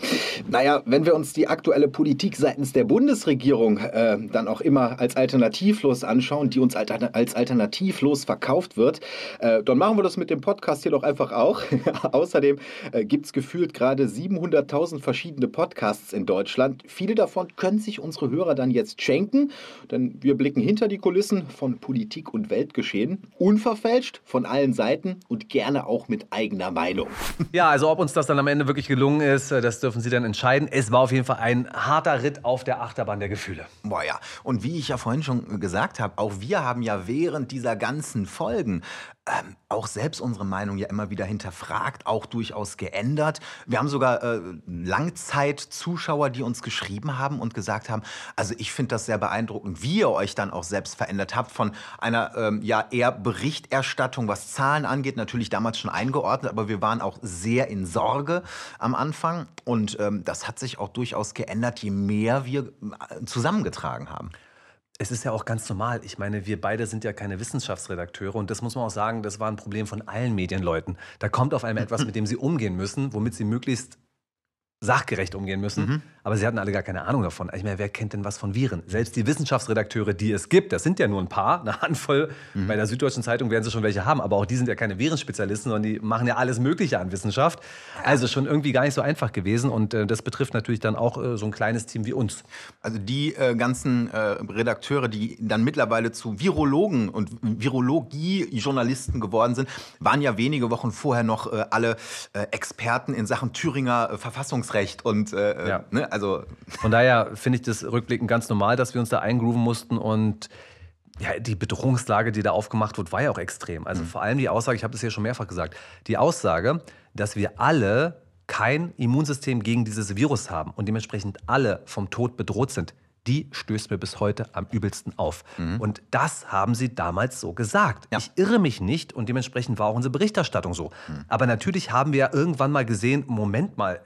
Naja, wenn wir uns die aktuelle Politik seitens der Bundesregierung dann auch immer als alternativlos anschauen, die uns als alternativlos verkauft wird, dann machen wir das mit dem Podcast hier doch einfach auch. Außerdem gibt es gefühlt gerade 700.000 verschiedene Podcasts in Deutschland. Viele davon können sich unsere Hörer dann jetzt schenken, denn wir blicken hinter die Kulissen von Politik und Weltgeschehen, unverfälscht von allen Seiten und gerne auch mit eigener Meinung. Ja, also ob uns das dann am Ende wirklich gelungen ist, das dürfen Sie dann entscheiden. Es war auf jeden Fall ein harter Ritt auf der Achterbahn der Gefühle. Boah ja, und wie ich ja vorhin schon gesagt habe, auch wir haben ja während dieser ganzen Folgen auch selbst unsere Meinung ja immer wieder hinterfragt, auch durchaus geändert. Wir haben sogar Langzeitzuschauer, die uns geschrieben haben und gesagt haben, also ich finde das sehr beeindruckend, wie ihr euch dann auch selbst verändert habt von einer eher Berichterstattung, was Zahlen angeht, natürlich damals schon eingeordnet, aber wir waren auch sehr in Sorge am Anfang und das hat sich auch durchaus geändert, je mehr wir zusammengetragen haben. Es ist ja auch ganz normal. Ich meine, wir beide sind ja keine Wissenschaftsredakteure und das muss man auch sagen, das war ein Problem von allen Medienleuten. Da kommt auf einmal etwas, mit dem sie umgehen müssen, womit sie möglichst sachgerecht umgehen müssen. Aber sie hatten alle gar keine Ahnung davon. Ich meine, wer kennt denn was von Viren? Selbst die Wissenschaftsredakteure, die es gibt, das sind ja nur ein paar, eine Handvoll. Bei der Süddeutschen Zeitung werden sie schon welche haben, aber auch die sind ja keine Virenspezialisten, sondern die machen ja alles Mögliche an Wissenschaft. Also schon irgendwie gar nicht so einfach gewesen und das betrifft natürlich dann auch so ein kleines Team wie uns. Also die ganzen Redakteure, die dann mittlerweile zu Virologen und Virologie-Journalisten geworden sind, waren ja wenige Wochen vorher noch alle Experten in Sachen Thüringer Verfassungsrecht und ne, also von daher finde ich das rückblickend ganz normal, dass wir uns da eingrooven mussten und ja, die Bedrohungslage, die da aufgemacht wird, war ja auch extrem. Also vor allem die Aussage, ich habe das hier schon mehrfach gesagt, die Aussage, dass wir alle kein Immunsystem gegen dieses Virus haben und dementsprechend alle vom Tod bedroht sind, die stößt mir bis heute am übelsten auf. Und das haben sie damals so gesagt. Ja. Ich irre mich nicht und dementsprechend war auch unsere Berichterstattung so. Aber natürlich haben wir ja irgendwann mal gesehen, Moment mal,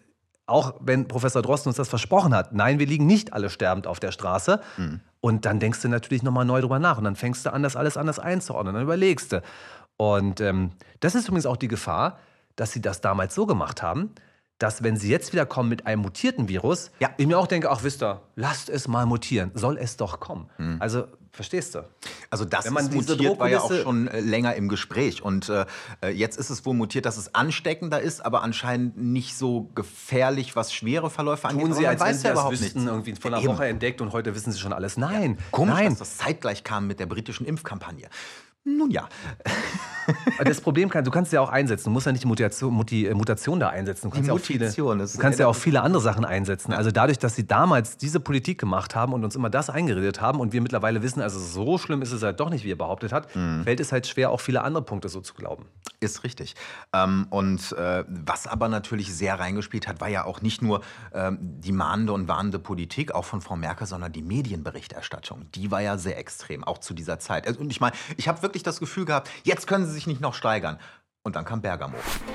auch wenn Professor Drosten uns das versprochen hat, nein, wir liegen nicht alle sterbend auf der Straße. Und dann denkst du natürlich nochmal neu drüber nach und dann fängst du an, das alles anders einzuordnen, dann überlegst du. Und das ist übrigens auch die Gefahr, dass sie das damals so gemacht haben, dass wenn sie jetzt wieder kommen mit einem mutierten Virus, ich mir auch denke, ach wisst ihr, lasst es mal mutieren, soll es doch kommen. Also, verstehst du? Also das ist mutiert, war ja auch schon länger im Gespräch und jetzt ist es wohl mutiert, dass es ansteckender ist, aber anscheinend nicht so gefährlich, was schwere Verläufe angeht. Tun sie, als wenn sie ja das wüssten, irgendwie vor einer Woche entdeckt und heute wissen sie schon alles. Nein, komisch, dass das zeitgleich kam mit der britischen Impfkampagne. Nun ja. Das Problem du kannst ja auch einsetzen. Du musst ja nicht die Mutation da einsetzen. Du kannst ja auch viele andere Sachen einsetzen. Also dadurch, dass sie damals diese Politik gemacht haben und uns immer das eingeredet haben und wir mittlerweile wissen, also so schlimm ist es halt doch nicht, wie er behauptet hat, fällt es halt schwer, auch viele andere Punkte so zu glauben. Ist richtig. Und was aber natürlich sehr reingespielt hat, war ja auch nicht nur die mahnende und warnende Politik, auch von Frau Merkel, sondern die Medienberichterstattung. Die war ja sehr extrem, auch zu dieser Zeit. Und ich meine, ich habe wirklich das Gefühl gehabt, jetzt können sie sich nicht noch steigern. Und dann kam Bergamo.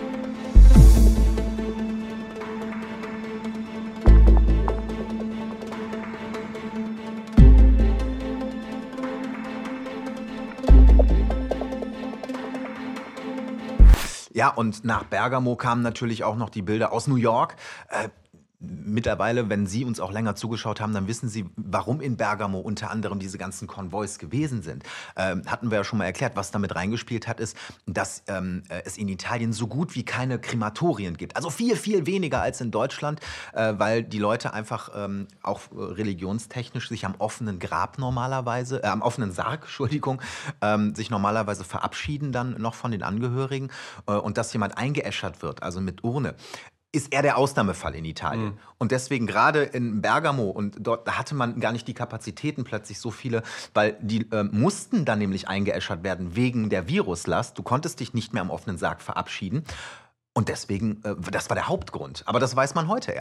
Ja, und nach Bergamo kamen natürlich auch noch die Bilder aus New York. Mittlerweile, wenn Sie uns auch länger zugeschaut haben, dann wissen Sie, warum in Bergamo unter anderem diese ganzen Konvois gewesen sind. Hatten wir ja schon mal erklärt, was damit reingespielt hat, ist, dass es in Italien so gut wie keine Krematorien gibt. Also viel, viel weniger als in Deutschland, weil die Leute einfach auch religionstechnisch sich am offenen Grab normalerweise, am offenen Sarg, Entschuldigung, sich normalerweise verabschieden dann noch von den Angehörigen und dass jemand eingeäschert wird, also mit Urne, ist eher der Ausnahmefall in Italien. Und deswegen gerade in Bergamo, und dort hatte man gar nicht die Kapazitäten plötzlich so viele, weil die mussten dann nämlich eingeäschert werden wegen der Viruslast. Du konntest dich nicht mehr am offenen Sarg verabschieden. Und deswegen, das war der Hauptgrund. Aber das weiß man heute erst.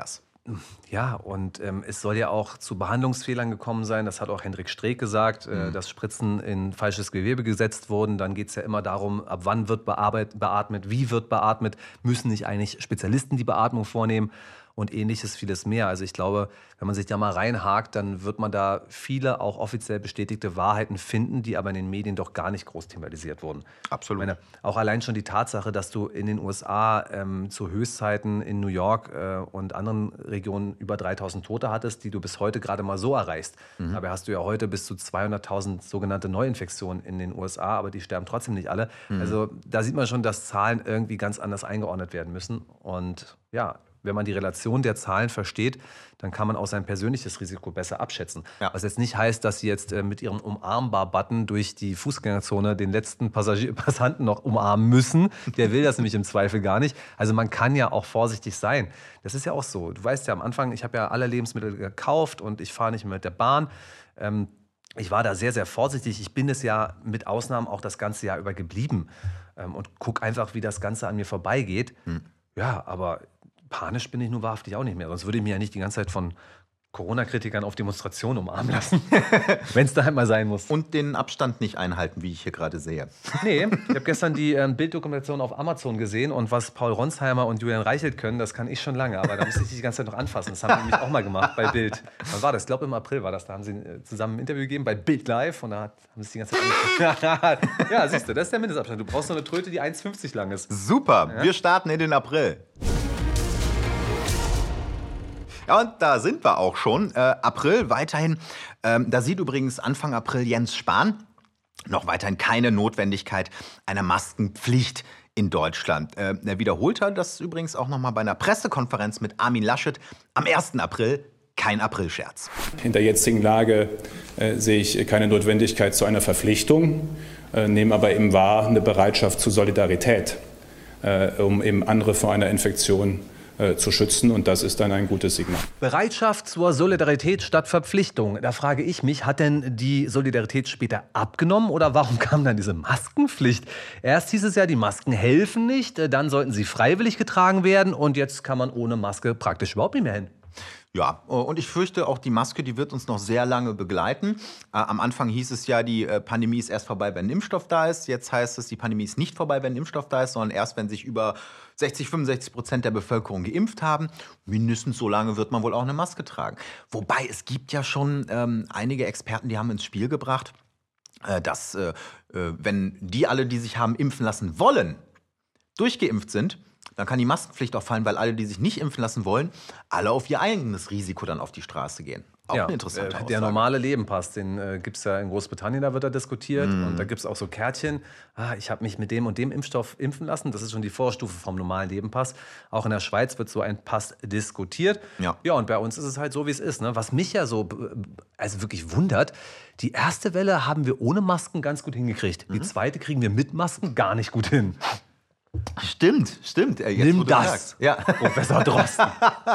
Ja, und es soll ja auch zu Behandlungsfehlern gekommen sein. Das hat auch Hendrik Streeck gesagt, dass Spritzen in falsches Gewebe gesetzt wurden. Dann geht es ja immer darum, ab wann wird beatmet, wie wird beatmet. Müssen nicht eigentlich Spezialisten die Beatmung vornehmen? Und ähnliches, vieles mehr. Also ich glaube, wenn man sich da mal reinhakt, dann wird man da viele auch offiziell bestätigte Wahrheiten finden, die aber in den Medien doch gar nicht groß thematisiert wurden. Absolut. Ich meine, auch allein schon die Tatsache, dass du in den USA zu Höchstzeiten in New York und anderen Regionen über 3000 Tote hattest, die du bis heute gerade mal so erreichst. Dabei hast du ja heute bis zu 200.000 sogenannte Neuinfektionen in den USA, aber die sterben trotzdem nicht alle. Also da sieht man schon, dass Zahlen irgendwie ganz anders eingeordnet werden müssen. Und ja, wenn man die Relation der Zahlen versteht, dann kann man auch sein persönliches Risiko besser abschätzen. Ja. Was jetzt nicht heißt, dass Sie jetzt mit Ihrem Umarmbar-Button durch die Fußgängerzone den letzten Passanten noch umarmen müssen. Der will das nämlich im Zweifel gar nicht. Also man kann ja auch vorsichtig sein. Das ist ja auch so. Du weißt ja am Anfang, ich habe ja alle Lebensmittel gekauft und ich fahre nicht mehr mit der Bahn. Ich war da sehr, sehr vorsichtig. Ich bin es ja mit Ausnahmen auch das ganze Jahr über geblieben und gucke einfach, wie das Ganze an mir vorbeigeht. Ja, aber panisch bin ich nun wahrhaftig auch nicht mehr. Sonst würde ich mich ja nicht die ganze Zeit von Corona-Kritikern auf Demonstrationen umarmen lassen, wenn es da halt mal sein muss. Und den Abstand nicht einhalten, wie ich hier gerade sehe. Nee, ich habe gestern die Bilddokumentation auf Amazon gesehen und was Paul Ronsheimer und Julian Reichelt können, das kann ich schon lange, aber da musste ich die ganze Zeit noch anfassen. Das haben wir nämlich auch mal gemacht bei Bild. Wann war das? Ich glaube im April war das. Da haben sie zusammen ein Interview gegeben bei Bild Live und da haben sie die ganze Zeit Ja, siehst du, das ist der Mindestabstand. Du brauchst so eine Tröte, die 1,50 lang ist. Super, ja? Wir starten in den April. Ja, und da sind wir auch schon. April weiterhin. Da sieht übrigens Anfang April Jens Spahn noch weiterhin keine Notwendigkeit einer Maskenpflicht in Deutschland. Er wiederholte das übrigens auch noch mal bei einer Pressekonferenz mit Armin Laschet am 1. April. Kein Aprilscherz. In der jetzigen Lage sehe ich keine Notwendigkeit zu einer Verpflichtung, nehme aber eben wahr eine Bereitschaft zur Solidarität, um eben andere vor einer Infektion zu schützen, und das ist dann ein gutes Signal. Bereitschaft zur Solidarität statt Verpflichtung. Da frage ich mich, hat denn die Solidarität später abgenommen oder warum kam dann diese Maskenpflicht? Erst hieß es ja, die Masken helfen nicht, dann sollten sie freiwillig getragen werden und jetzt kann man ohne Maske praktisch überhaupt nicht mehr hin. Ja, und ich fürchte, auch die Maske, die wird uns noch sehr lange begleiten. Am Anfang hieß es ja, die Pandemie ist erst vorbei, wenn ein Impfstoff da ist. Jetzt heißt es, die Pandemie ist nicht vorbei, wenn ein Impfstoff da ist, sondern erst, wenn sich über 65% der Bevölkerung geimpft haben. Mindestens so lange wird man wohl auch eine Maske tragen. Wobei, es gibt ja schon einige Experten, die haben ins Spiel gebracht, dass wenn die alle, die sich haben impfen lassen wollen, durchgeimpft sind, dann kann die Maskenpflicht auch fallen, weil alle, die sich nicht impfen lassen wollen, alle auf ihr eigenes Risiko dann auf die Straße gehen. Auch eine interessante Aussage. Der normale Lebenpass, den gibt es ja in Großbritannien, da wird er diskutiert. Und da gibt es auch so Kärtchen. Ich habe mich mit dem und dem Impfstoff impfen lassen. Das ist schon die Vorstufe vom normalen Lebenpass. Auch in der Schweiz wird so ein Pass diskutiert. Ja, und bei uns ist es halt so, wie es ist. Ne? Was mich ja so wirklich wundert, die erste Welle haben wir ohne Masken ganz gut hingekriegt. Die zweite kriegen wir mit Masken gar nicht gut hin. Stimmt. Jetzt, nimm das, ja. Professor Drosten.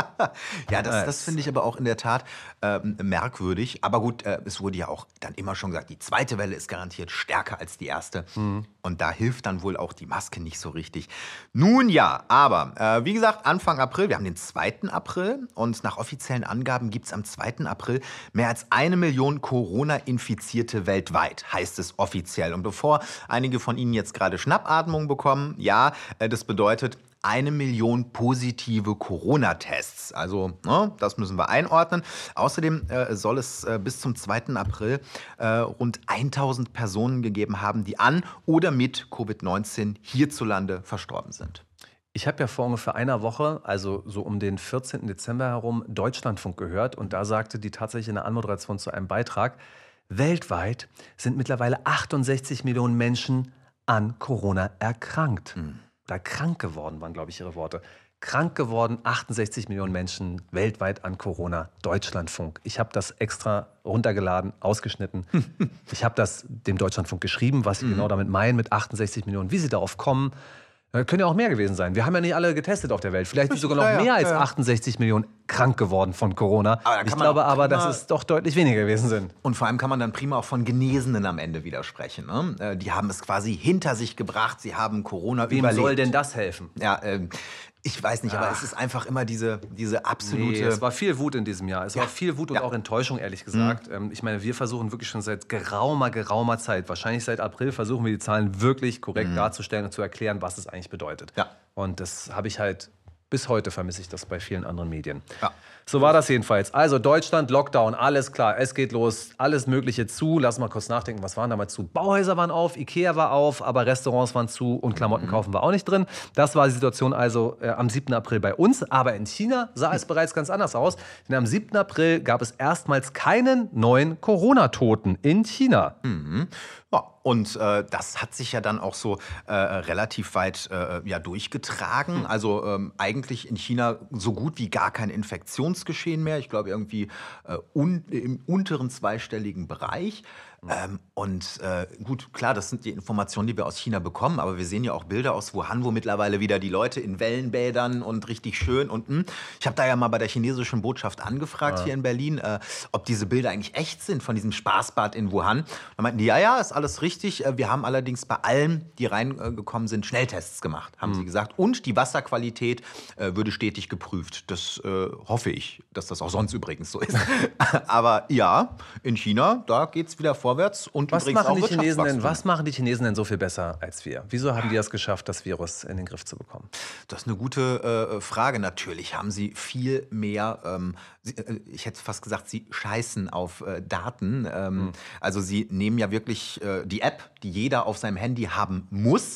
Ja, das finde ich aber auch in der Tat merkwürdig. Aber gut, es wurde ja auch dann immer schon gesagt, die zweite Welle ist garantiert stärker als die erste. Und da hilft dann wohl auch die Maske nicht so richtig. Nun ja, aber wie gesagt, Anfang April, wir haben den 2. April. Und nach offiziellen Angaben gibt es am 2. April mehr als 1 Million Corona-Infizierte weltweit, heißt es offiziell. Und bevor einige von Ihnen jetzt gerade Schnappatmung bekommen, ja, das bedeutet 1 Million positive Corona-Tests. Also, das müssen wir einordnen. Außerdem soll es bis zum 2. April rund 1000 Personen gegeben haben, die an oder mit Covid-19 hierzulande verstorben sind. Ich habe ja vor ungefähr einer Woche, also so um den 14. Dezember herum, Deutschlandfunk gehört. Und da sagte die tatsächlich in der Anmoderation zu einem Beitrag, weltweit sind mittlerweile 68 Millionen Menschen an Corona erkrankt. Da krank geworden waren, glaube ich, ihre Worte. Krank geworden, 68 Millionen Menschen weltweit an Corona. Deutschlandfunk. Ich habe das extra runtergeladen, ausgeschnitten. Ich habe das dem Deutschlandfunk geschrieben, was sie genau damit meinen mit 68 Millionen. Wie sie darauf kommen, können ja auch mehr gewesen sein. Wir haben ja nicht alle getestet auf der Welt. Vielleicht sind sogar noch mehr als 68 Millionen krank geworden von Corona. Ich glaube aber, dass es doch deutlich weniger gewesen sind. Und vor allem kann man dann prima auch von Genesenen am Ende wieder sprechen. Ne? Die haben es quasi hinter sich gebracht. Sie haben Corona überlebt. Wem soll denn das helfen? Ja, Ich weiß nicht, aber es ist einfach immer diese absolute... Nee, es war viel Wut in diesem Jahr. Es war viel Wut und auch Enttäuschung, ehrlich gesagt. Ich meine, wir versuchen wirklich schon seit geraumer Zeit, wahrscheinlich seit April, versuchen wir die Zahlen wirklich korrekt darzustellen und zu erklären, was es eigentlich bedeutet. Ja. Und das habe ich halt... Bis heute vermisse ich das bei vielen anderen Medien. Ja. So war das jedenfalls. Also Deutschland, Lockdown, alles klar, es geht los, alles Mögliche zu. Lass mal kurz nachdenken, was waren damals zu? Bauhäuser waren auf, Ikea war auf, aber Restaurants waren zu und Klamotten kaufen war auch nicht drin. Das war die Situation also am 7. April bei uns. Aber in China sah es bereits ganz anders aus. Denn am 7. April gab es erstmals keinen neuen Corona-Toten in China. Ja, und das hat sich ja dann auch so relativ weit durchgetragen. Also eigentlich in China so gut wie gar kein Infektionsgeschehen mehr. Ich glaube irgendwie im unteren zweistelligen Bereich. Gut, klar, das sind die Informationen, die wir aus China bekommen, aber wir sehen ja auch Bilder aus Wuhan, wo mittlerweile wieder die Leute in Wellenbädern und richtig schön ich habe da ja mal bei der chinesischen Botschaft angefragt hier in Berlin, ob diese Bilder eigentlich echt sind von diesem Spaßbad in Wuhan. Da meinten die, ja, ist alles richtig. Wir haben allerdings bei allen, die reingekommen sind, Schnelltests gemacht, haben sie gesagt. Und die Wasserqualität würde stetig geprüft. Das hoffe ich, dass das auch sonst übrigens so ist. Aber ja, in China, da geht es wieder vorwärts. Und was machen die Chinesen denn so viel besser als wir? Wieso haben die es geschafft, das Virus in den Griff zu bekommen? Das ist eine gute Frage. Natürlich haben sie viel mehr, ich hätte fast gesagt, sie scheißen auf Daten. Also sie nehmen ja wirklich die App, die jeder auf seinem Handy haben muss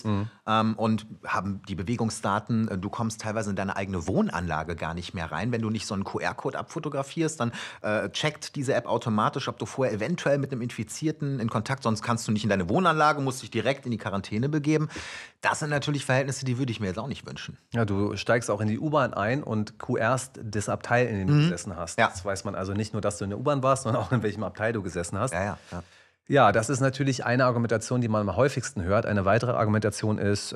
und haben die Bewegungsdaten. Du kommst teilweise in deine eigene Wohnanlage gar nicht mehr rein. Wenn du nicht so einen QR-Code abfotografierst, dann checkt diese App automatisch, ob du vorher eventuell mit einem Infizierten in Kontakt, sonst kannst du nicht in deine Wohnanlage, musst dich direkt in die Quarantäne begeben. Das sind natürlich Verhältnisse, die würde ich mir jetzt auch nicht wünschen. Ja, du steigst auch in die U-Bahn ein und QRst das Abteil, in dem du gesessen hast. Ja. Das weiß man also nicht nur, dass du in der U-Bahn warst, sondern auch in welchem Abteil du gesessen hast. Ja, das ist natürlich eine Argumentation, die man am häufigsten hört. Eine weitere Argumentation ist,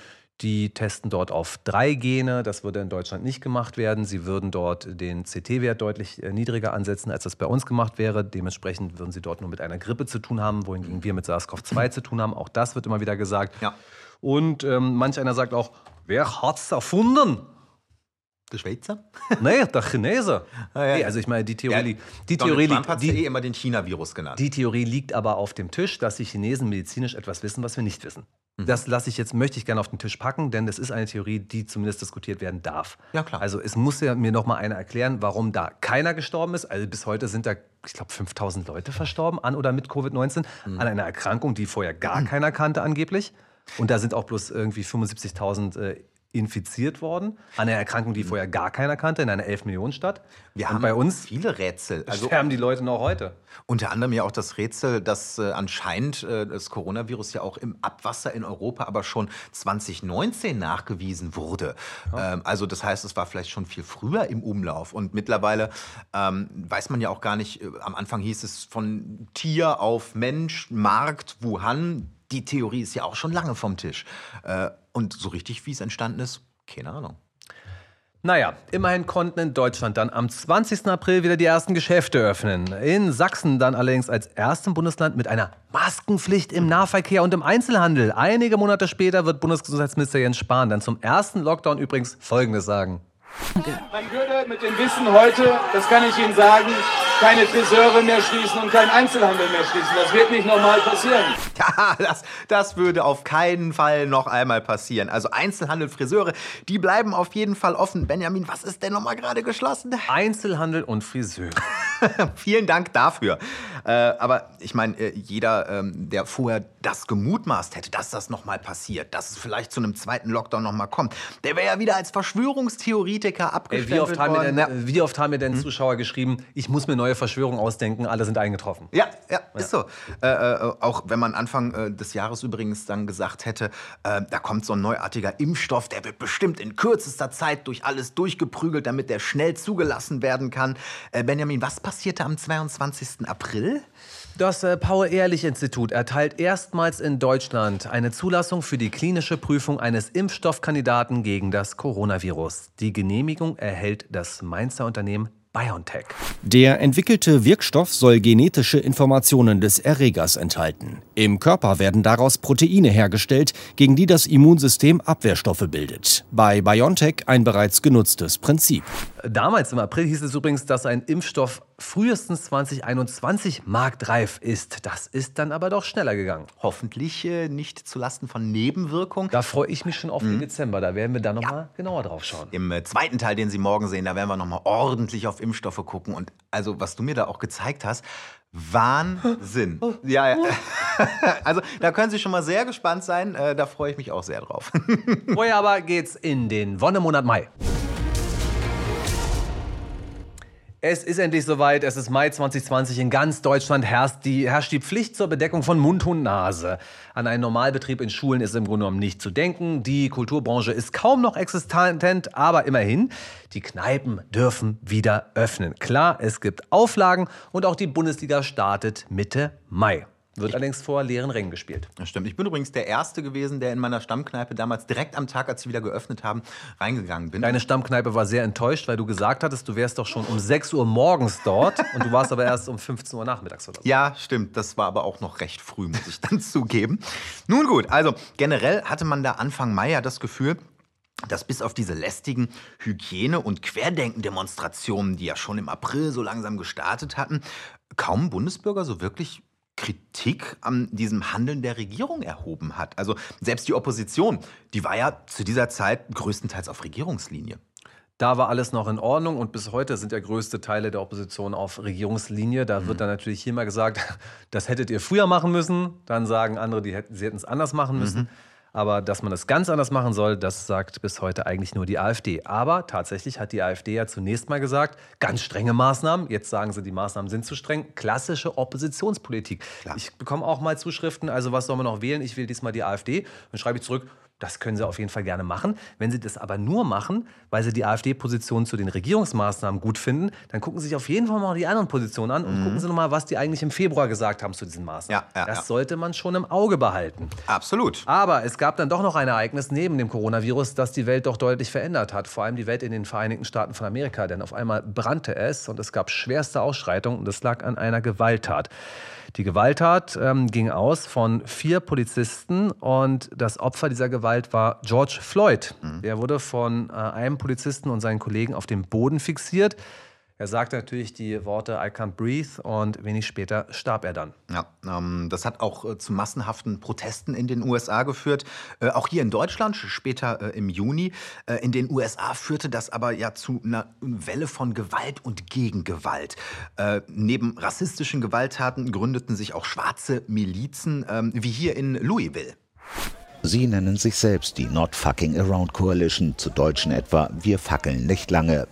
die testen dort auf 3 Gene. Das würde in Deutschland nicht gemacht werden. Sie würden dort den CT-Wert deutlich niedriger ansetzen, als das bei uns gemacht wäre. Dementsprechend würden sie dort nur mit einer Grippe zu tun haben, wohingegen wir mit SARS-CoV-2 zu tun haben. Auch das wird immer wieder gesagt. Ja. Und manch einer sagt auch, wer hat's erfunden? Der Schweizer? Nee, der Chinese. Nee, also ich meine, die Theorie Trump hat ja immer den China-Virus genannt. Die Theorie liegt aber auf dem Tisch, dass die Chinesen medizinisch etwas wissen, was wir nicht wissen. Das möchte ich gerne auf den Tisch packen, denn das ist eine Theorie, die zumindest diskutiert werden darf. Ja, klar. Also es muss ja mir noch mal einer erklären, warum da keiner gestorben ist. Also bis heute sind da, ich glaube, 5.000 Leute verstorben an oder mit Covid-19, an einer Erkrankung, die vorher gar keiner kannte angeblich. Und da sind auch bloß irgendwie 75.000 infiziert worden, an einer Erkrankung, die vorher gar keiner kannte, in einer 11-Millionen-Stadt. Wir haben bei uns viele Rätsel. Also sterben die Leute noch heute. Unter anderem ja auch das Rätsel, dass anscheinend das Coronavirus ja auch im Abwasser in Europa aber schon 2019 nachgewiesen wurde. Ja. Also das heißt, es war vielleicht schon viel früher im Umlauf. Und mittlerweile weiß man ja auch gar nicht, am Anfang hieß es von Tier auf Mensch, Markt, Wuhan. Die Theorie ist ja auch schon lange vom Tisch. Und so richtig, wie es entstanden ist, keine Ahnung. Naja, immerhin konnten in Deutschland dann am 20. April wieder die ersten Geschäfte öffnen. In Sachsen dann allerdings als erstem Bundesland mit einer Maskenpflicht im Nahverkehr und im Einzelhandel. Einige Monate später wird Bundesgesundheitsminister Jens Spahn dann zum ersten Lockdown übrigens Folgendes sagen. Man würde mit dem Wissen heute, das kann ich Ihnen sagen, keine Friseure mehr schließen und keinen Einzelhandel mehr schließen. Das wird nicht nochmal passieren. Ja, das würde auf keinen Fall noch einmal passieren. Also Einzelhandel, Friseure, die bleiben auf jeden Fall offen. Benjamin, was ist denn nochmal gerade geschlossen? Einzelhandel und Friseure. Vielen Dank dafür. Aber ich meine, jeder, der vorher das gemutmaßt hätte, dass das nochmal passiert, dass es vielleicht zu einem zweiten Lockdown nochmal kommt, der wäre ja wieder als Verschwörungstheoretiker abgestempelt worden. Wie oft haben mir denn Zuschauer geschrieben, ich muss mir neue Verschwörungen ausdenken, alle sind eingetroffen. Ja, ist so. Auch wenn man Anfang des Jahres übrigens dann gesagt hätte, da kommt so ein neuartiger Impfstoff, der wird bestimmt in kürzester Zeit durch alles durchgeprügelt, damit der schnell zugelassen werden kann. Benjamin, was passierte am 22. April? Das Paul-Ehrlich-Institut erteilt erstmals in Deutschland eine Zulassung für die klinische Prüfung eines Impfstoffkandidaten gegen das Coronavirus. Die Genehmigung erhält das Mainzer Unternehmen BioNTech. Der entwickelte Wirkstoff soll genetische Informationen des Erregers enthalten. Im Körper werden daraus Proteine hergestellt, gegen die das Immunsystem Abwehrstoffe bildet. Bei BioNTech ein bereits genutztes Prinzip. Damals im April hieß es übrigens, dass ein Impfstoff frühestens 2021 marktreif ist. Das ist dann aber doch schneller gegangen. Hoffentlich nicht zulasten von Nebenwirkungen. Da freue ich mich schon auf den Dezember. Da werden wir dann nochmal genauer drauf schauen. Im zweiten Teil, den Sie morgen sehen, da werden wir nochmal ordentlich auf Impfstoffe gucken. Und also, was du mir da auch gezeigt hast, Wahnsinn. Ja. Also, da können Sie schon mal sehr gespannt sein. Da freue ich mich auch sehr drauf. Vorher aber geht's in den Wonnemonat Mai. Es ist endlich soweit, es ist Mai 2020, in ganz Deutschland herrscht die Pflicht zur Bedeckung von Mund und Nase. An einen Normalbetrieb in Schulen ist im Grunde genommen nicht zu denken. Die Kulturbranche ist kaum noch existent, aber immerhin, die Kneipen dürfen wieder öffnen. Klar, es gibt Auflagen und auch die Bundesliga startet Mitte Mai. Wird allerdings vor leeren Rängen gespielt. Das stimmt. Ich bin übrigens der Erste gewesen, der in meiner Stammkneipe damals direkt am Tag, als sie wieder geöffnet haben, reingegangen bin. Deine Stammkneipe war sehr enttäuscht, weil du gesagt hattest, du wärst doch schon um 6 Uhr morgens dort und du warst aber erst um 15 Uhr nachmittags oder so. Ja, stimmt. Das war aber auch noch recht früh, muss ich dann zugeben. Nun gut, also generell hatte man da Anfang Mai ja das Gefühl, dass bis auf diese lästigen Hygiene- und Querdenken-Demonstrationen, die ja schon im April so langsam gestartet hatten, kaum Bundesbürger so wirklich Kritik an diesem Handeln der Regierung erhoben hat. Also selbst die Opposition, die war ja zu dieser Zeit größtenteils auf Regierungslinie. Da war alles noch in Ordnung und bis heute sind ja größte Teile der Opposition auf Regierungslinie. Da wird dann natürlich hier mal gesagt, das hättet ihr früher machen müssen. Dann sagen andere, sie hätten es anders machen müssen. Aber dass man das ganz anders machen soll, das sagt bis heute eigentlich nur die AfD. Aber tatsächlich hat die AfD ja zunächst mal gesagt, ganz strenge Maßnahmen. Jetzt sagen sie, die Maßnahmen sind zu streng. Klassische Oppositionspolitik. Klar. Ich bekomme auch mal Zuschriften, also was soll man noch wählen? Ich wähle diesmal die AfD. Dann schreibe ich zurück, das können sie auf jeden Fall gerne machen. Wenn sie das aber nur machen, weil sie die AfD-Position zu den Regierungsmaßnahmen gut finden, dann gucken sie sich auf jeden Fall mal die anderen Positionen an und gucken sie nochmal, was die eigentlich im Februar gesagt haben zu diesen Maßnahmen. Das sollte man schon im Auge behalten. Absolut. Aber es gab dann doch noch ein Ereignis neben dem Coronavirus, das die Welt doch deutlich verändert hat. Vor allem die Welt in den Vereinigten Staaten von Amerika. Denn auf einmal brannte es und es gab schwerste Ausschreitungen und es lag an einer Gewalttat. Die Gewalttat ging aus von 4 Polizisten und das Opfer dieser Gewalt war George Floyd. Der wurde von einem Polizisten und seinen Kollegen auf dem Boden fixiert. Er sagte natürlich die Worte I can't breathe und wenig später starb er dann. Ja, das hat auch zu massenhaften Protesten in den USA geführt. Auch hier in Deutschland, später im Juni. In den USA führte das aber ja zu einer Welle von Gewalt und Gegengewalt. Neben rassistischen Gewalttaten gründeten sich auch schwarze Milizen, wie hier in Louisville. Sie nennen sich selbst die Not Fucking Around Coalition, zu Deutschen etwa Wir fackeln nicht lange.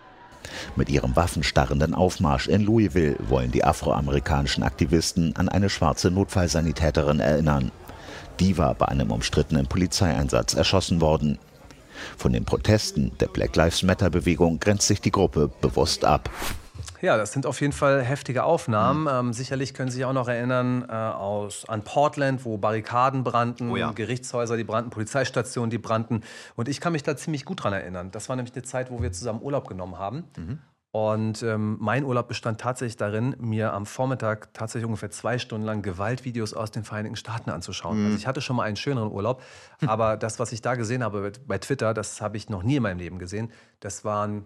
Mit ihrem waffenstarrenden Aufmarsch in Louisville wollen die afroamerikanischen Aktivisten an eine schwarze Notfallsanitäterin erinnern. Die war bei einem umstrittenen Polizeieinsatz erschossen worden. Von den Protesten der Black Lives Matter-Bewegung grenzt sich die Gruppe bewusst ab. Ja, das sind auf jeden Fall heftige Aufnahmen. Sicherlich können Sie sich auch noch erinnern an Portland, wo Barrikaden brannten, Gerichtshäuser, die brannten, Polizeistationen, die brannten. Und ich kann mich da ziemlich gut dran erinnern. Das war nämlich eine Zeit, wo wir zusammen Urlaub genommen haben. Und mein Urlaub bestand tatsächlich darin, mir am Vormittag tatsächlich ungefähr 2 Stunden lang Gewaltvideos aus den Vereinigten Staaten anzuschauen. Also ich hatte schon mal einen schöneren Urlaub, aber das, was ich da gesehen habe bei Twitter, das habe ich noch nie in meinem Leben gesehen. Das waren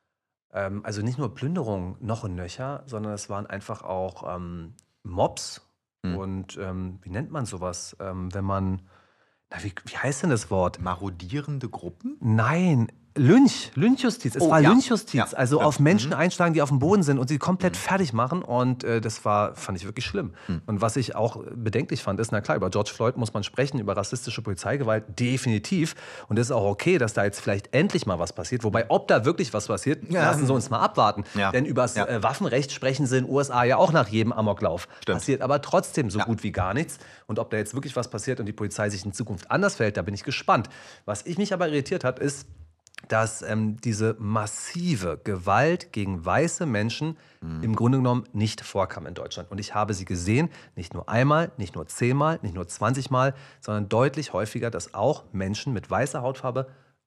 also nicht nur Plünderungen noch und nöcher, sondern es waren einfach auch Mobs. Und wie nennt man sowas, wenn man, wie heißt denn das Wort? Marodierende Gruppen? Nein, Lynchjustiz. Es war Lynchjustiz. Also auf Menschen einschlagen, die auf dem Boden sind und sie komplett fertig machen. Und das fand ich wirklich schlimm. Und was ich auch bedenklich fand, ist, na klar, über George Floyd muss man sprechen, über rassistische Polizeigewalt definitiv. Und es ist auch okay, dass da jetzt vielleicht endlich mal was passiert. Wobei, ob da wirklich was passiert, lassen Sie uns mal abwarten. Denn über das Waffenrecht sprechen sie in den USA ja auch nach jedem Amoklauf. Passiert aber trotzdem so gut wie gar nichts. Und ob da jetzt wirklich was passiert und die Polizei sich in Zukunft anders verhält, da bin ich gespannt. Was mich aber irritiert hat, ist, dass diese massive Gewalt gegen weiße Menschen im Grunde genommen nicht vorkam in Deutschland. Und ich habe sie gesehen, nicht nur einmal, nicht nur 10-mal, nicht nur 20-mal, sondern deutlich häufiger, dass auch Menschen mit weißer Hautfarbe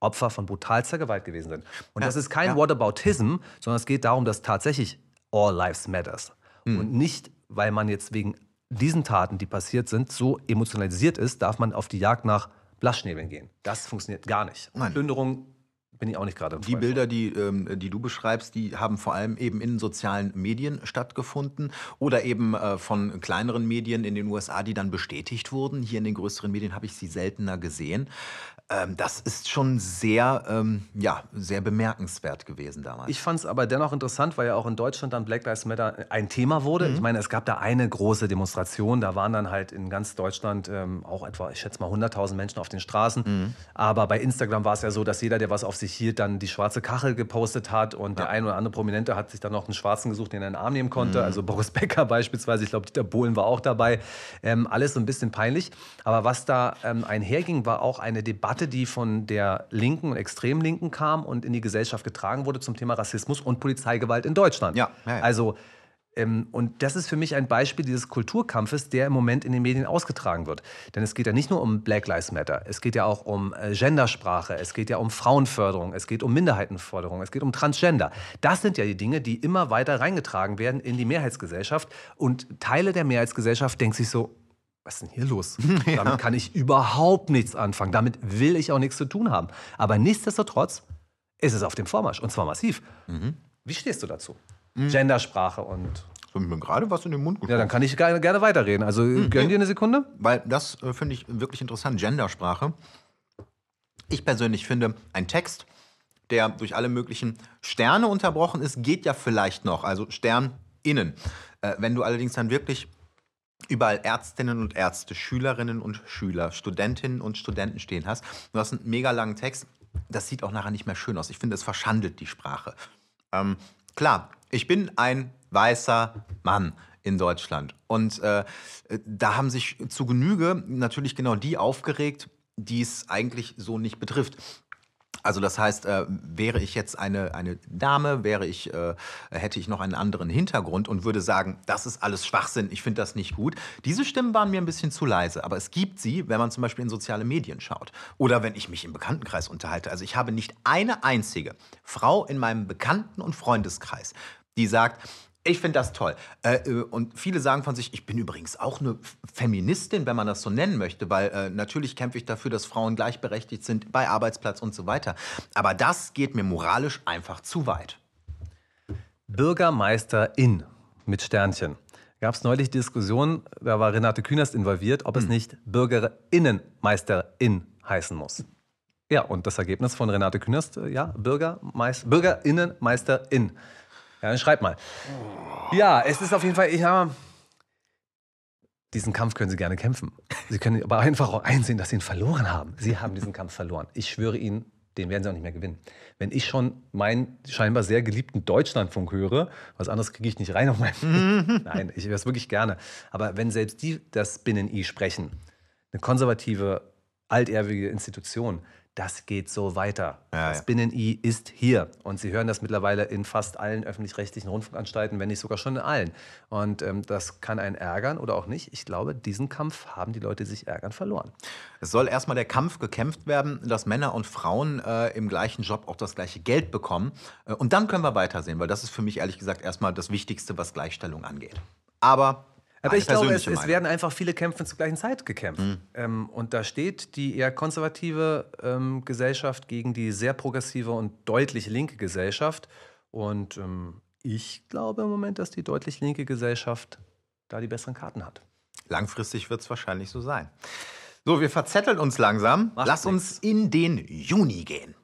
Opfer von brutalster Gewalt gewesen sind. Und das ist kein Whataboutism, sondern es geht darum, dass tatsächlich all lives matters. Und nicht, weil man jetzt wegen diesen Taten, die passiert sind, so emotionalisiert ist, darf man auf die Jagd nach Blassschnäbeln gehen. Das funktioniert gar nicht. Plünderung bin ich auch nicht gerade. Die Bilder, die du beschreibst, die haben vor allem eben in sozialen Medien stattgefunden oder eben von kleineren Medien in den USA, die dann bestätigt wurden. Hier in den größeren Medien habe ich sie seltener gesehen. Das ist schon sehr, sehr bemerkenswert gewesen damals. Ich fand es aber dennoch interessant, weil ja auch in Deutschland dann Black Lives Matter ein Thema wurde. Ich meine, es gab da eine große Demonstration, da waren dann halt in ganz Deutschland auch etwa, ich schätze mal 100.000 Menschen auf den Straßen. Aber bei Instagram war es ja so, dass jeder, der was auf sich hielt, dann die schwarze Kachel gepostet hat und der ein oder andere Prominente hat sich dann noch einen Schwarzen gesucht, den er in den Arm nehmen konnte. Also Boris Becker beispielsweise, ich glaube, Dieter Bohlen war auch dabei. Alles so ein bisschen peinlich. Aber was da einherging, war auch eine Debatte, die von der linken und extrem linken kam und in die Gesellschaft getragen wurde zum Thema Rassismus und Polizeigewalt in Deutschland. Also, und das ist für mich ein Beispiel dieses Kulturkampfes, der im Moment in den Medien ausgetragen wird. Denn es geht ja nicht nur um Black Lives Matter, es geht ja auch um Gendersprache, es geht ja um Frauenförderung, es geht um Minderheitenförderung, es geht um Transgender. Das sind ja die Dinge, die immer weiter reingetragen werden in die Mehrheitsgesellschaft. Und Teile der Mehrheitsgesellschaft denken sich so, was ist denn hier los? Damit kann ich überhaupt nichts anfangen. Damit will ich auch nichts zu tun haben. Aber nichtsdestotrotz ist es auf dem Vormarsch. Und zwar massiv. Wie stehst du dazu? Gendersprache und... So, mir gerade was in den Mund gesprochen. Ja, dann kann ich gerne weiterreden. Also gönn dir eine Sekunde. Weil das finde ich wirklich interessant. Gendersprache. Ich persönlich finde, ein Text, der durch alle möglichen Sterne unterbrochen ist, geht ja vielleicht noch. Also SternInnen. Wenn du allerdings dann wirklich überall Ärztinnen und Ärzte, Schülerinnen und Schüler, Studentinnen und Studenten stehen hast. Du hast einen mega langen Text. Das sieht auch nachher nicht mehr schön aus. Ich finde, es verschandelt die Sprache. Klar, ich bin ein weißer Mann in Deutschland. Und da haben sich zu Genüge natürlich genau die aufgeregt, die es eigentlich so nicht betrifft. Also das heißt, wäre ich jetzt eine Dame, hätte ich noch einen anderen Hintergrund und würde sagen, das ist alles Schwachsinn, ich finde das nicht gut. Diese Stimmen waren mir ein bisschen zu leise, aber es gibt sie, wenn man zum Beispiel in soziale Medien schaut oder wenn ich mich im Bekanntenkreis unterhalte. Also ich habe nicht eine einzige Frau in meinem Bekannten- und Freundeskreis, die sagt, ich finde das toll. Und viele sagen von sich, ich bin übrigens auch eine Feministin, wenn man das so nennen möchte, weil natürlich kämpfe ich dafür, dass Frauen gleichberechtigt sind bei Arbeitsplatz und so weiter. Aber das geht mir moralisch einfach zu weit. Bürgermeisterin mit Sternchen. Gab es neulich Diskussionen, da war Renate Künast involviert, ob es nicht Bürgerinnenmeisterin heißen muss. Ja, und das Ergebnis von Renate Künast, Bürgerinnenmeisterin. Ja, dann schreibt mal. Ja, es ist auf jeden Fall, diesen Kampf können Sie gerne kämpfen. Sie können aber einfach auch einsehen, dass Sie ihn verloren haben. Sie haben diesen Kampf verloren. Ich schwöre Ihnen, den werden Sie auch nicht mehr gewinnen. Wenn ich schon meinen scheinbar sehr geliebten Deutschlandfunk höre, was anderes kriege ich nicht rein auf meinen... Nein, ich höre es wirklich gerne. Aber wenn selbst die das Binnen-I sprechen, eine konservative, altehrwürdige Institution, das geht so weiter. Das Binnen-I ist hier. Und Sie hören das mittlerweile in fast allen öffentlich-rechtlichen Rundfunkanstalten, wenn nicht sogar schon in allen. Und das kann einen ärgern oder auch nicht. Ich glaube, diesen Kampf haben die Leute, die sich ärgern, verloren. Es soll erstmal der Kampf gekämpft werden, dass Männer und Frauen im gleichen Job auch das gleiche Geld bekommen. Und dann können wir weitersehen, weil das ist für mich ehrlich gesagt erstmal das Wichtigste, was Gleichstellung angeht. Aber ich glaube, es werden einfach viele Kämpfe zur gleichen Zeit gekämpft. Und da steht die eher konservative Gesellschaft gegen die sehr progressive und deutlich linke Gesellschaft. Und ich glaube im Moment, dass die deutlich linke Gesellschaft da die besseren Karten hat. Langfristig wird es wahrscheinlich so sein. So, wir verzetteln uns langsam. Lass uns in den Juni gehen.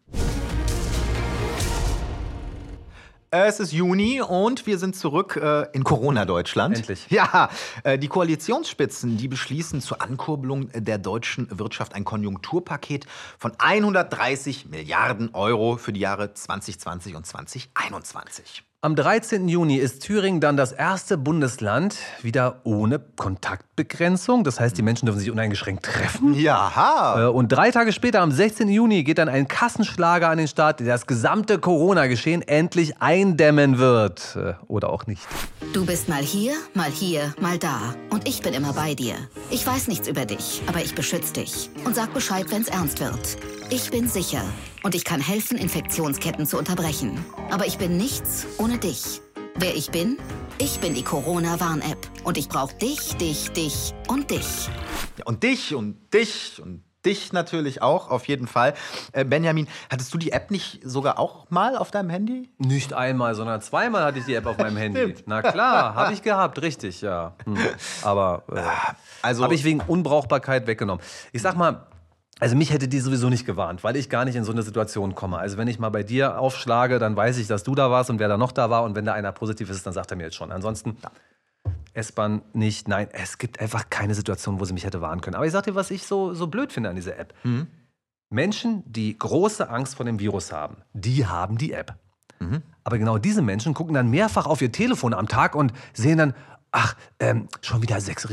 Es ist Juni und wir sind zurück in Corona-Deutschland. Endlich. Ja, die Koalitionsspitzen, die beschließen zur Ankurbelung der deutschen Wirtschaft ein Konjunkturpaket von 130 Milliarden Euro für die Jahre 2020 und 2021. Am 13. Juni ist Thüringen dann das erste Bundesland wieder ohne Kontaktbegrenzung. Das heißt, die Menschen dürfen sich uneingeschränkt treffen. Jaha. Und 3 Tage später, am 16. Juni, geht dann ein Kassenschlager an den Start, der das gesamte Corona-Geschehen endlich eindämmen wird. Oder auch nicht. Du bist mal hier, mal da. Und ich bin immer bei dir. Ich weiß nichts über dich, aber ich beschütze dich. Und sag Bescheid, wenn's ernst wird. Ich bin sicher. Und ich kann helfen, Infektionsketten zu unterbrechen. Aber ich bin nichts ohne dich. Wer ich bin? Ich bin die Corona-Warn-App. Und ich brauche dich und dich. Ja, und dich und dich und dich natürlich auch, auf jeden Fall. Benjamin, hattest du die App nicht sogar auch mal auf deinem Handy? Nicht einmal, sondern zweimal hatte ich die App auf meinem Handy. Stimmt. Na klar, habe ich gehabt, richtig, ja. Aber also habe ich wegen Unbrauchbarkeit weggenommen. Ich sag mal, also mich hätte die sowieso nicht gewarnt, weil ich gar nicht in so eine Situation komme. Also wenn ich mal bei dir aufschlage, dann weiß ich, dass du da warst und wer da noch da war. Und wenn da einer positiv ist, dann sagt er mir jetzt schon. Ansonsten S-Bahn nicht. Nein, es gibt einfach keine Situation, wo sie mich hätte warnen können. Aber ich sag dir, was ich so blöd finde an dieser App. Menschen, die große Angst vor dem Virus haben, die haben die App. Aber genau diese Menschen gucken dann mehrfach auf ihr Telefon am Tag und sehen dann, ach, schon wieder 6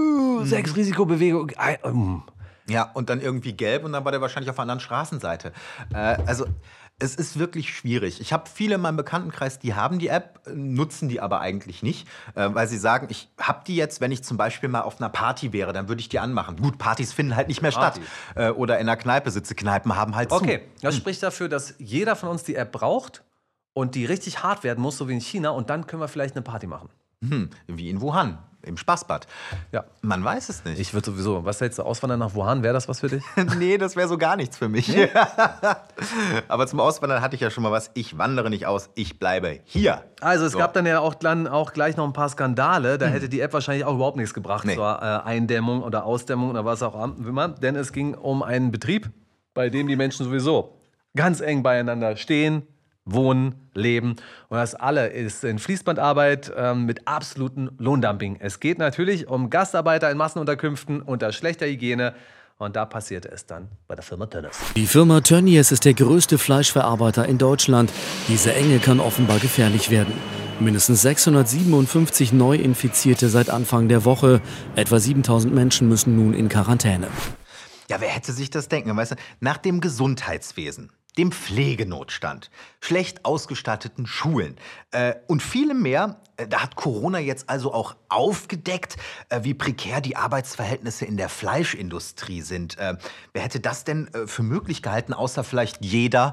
Risikobewegungen. Ja, und dann irgendwie gelb und dann war der wahrscheinlich auf der anderen Straßenseite. Also es ist wirklich schwierig. Ich habe viele in meinem Bekanntenkreis, die haben die App, nutzen die aber eigentlich nicht, weil sie sagen, ich habe die jetzt, wenn ich zum Beispiel mal auf einer Party wäre, dann würde ich die anmachen. Gut, Partys finden halt nicht mehr statt. Oder in einer Kneipe sitze. Kneipen haben halt zu. Okay, das spricht dafür, dass jeder von uns die App braucht und die richtig hart werden muss, so wie in China. Und dann können wir vielleicht eine Party machen. Wie in Wuhan. Im Spaßbad. Ja. Man weiß es nicht. Ich würde sowieso, was hältst du, auswandern nach Wuhan? Wäre das was für dich? Nee, das wäre so gar nichts für mich. Nee? Aber zum Auswandern hatte ich ja schon mal was. Ich wandere nicht aus, ich bleibe hier. Also es gab dann ja auch gleich noch ein paar Skandale. Da hätte die App wahrscheinlich auch überhaupt nichts gebracht zur Eindämmung oder Ausdämmung oder was auch immer. Denn es ging um einen Betrieb, bei dem die Menschen sowieso ganz eng beieinander stehen, wohnen, leben. Und das alle ist in Fließbandarbeit mit absolutem Lohndumping. Es geht natürlich um Gastarbeiter in Massenunterkünften unter schlechter Hygiene. Und da passierte es dann bei der Firma Tönnies. Die Firma Tönnies ist der größte Fleischverarbeiter in Deutschland. Diese Enge kann offenbar gefährlich werden. Mindestens 657 Neuinfizierte seit Anfang der Woche. Etwa 7.000 Menschen müssen nun in Quarantäne. Ja, wer hätte sich das denken? Weißt du, nach dem Gesundheitswesen, dem Pflegenotstand, schlecht ausgestatteten Schulen und vielem mehr. Da hat Corona jetzt also auch aufgedeckt, wie prekär die Arbeitsverhältnisse in der Fleischindustrie sind. Wer hätte das denn für möglich gehalten, außer vielleicht jeder?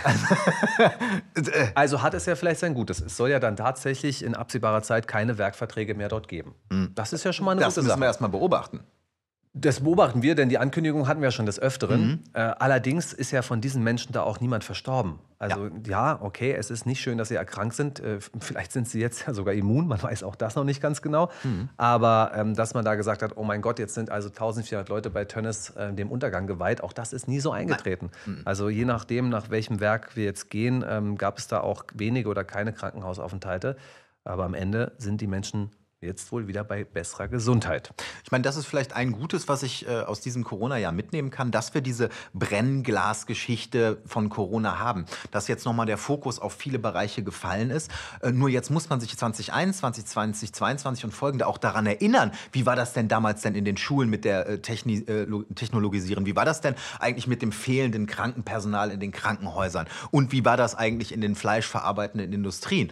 Also hat es ja vielleicht sein Gutes. Es soll ja dann tatsächlich in absehbarer Zeit keine Werkverträge mehr dort geben. Das ist ja schon mal eine gute Sache. Das müssen wir erst mal beobachten. Das beobachten wir, denn die Ankündigung hatten wir ja schon des Öfteren. Allerdings ist ja von diesen Menschen da auch niemand verstorben. Also ja, okay, es ist nicht schön, dass sie erkrankt sind. Vielleicht sind sie jetzt ja sogar immun, man weiß auch das noch nicht ganz genau. Aber dass man da gesagt hat, oh mein Gott, jetzt sind also 1400 Leute bei Tönnies dem Untergang geweiht, auch das ist nie so eingetreten. Also je nachdem, nach welchem Werk wir jetzt gehen, gab es da auch wenige oder keine Krankenhausaufenthalte. Aber am Ende sind die Menschen jetzt wohl wieder bei besserer Gesundheit. Ich meine, das ist vielleicht ein Gutes, was ich aus diesem Corona-Jahr mitnehmen kann, dass wir diese Brennglasgeschichte von Corona haben. Dass jetzt nochmal der Fokus auf viele Bereiche gefallen ist. Nur jetzt muss man sich 2021, 2022 und folgende auch daran erinnern, wie war das denn damals denn in den Schulen mit der Technologisieren? Wie war das denn eigentlich mit dem fehlenden Krankenpersonal in den Krankenhäusern? Und wie war das eigentlich in den fleischverarbeitenden Industrien?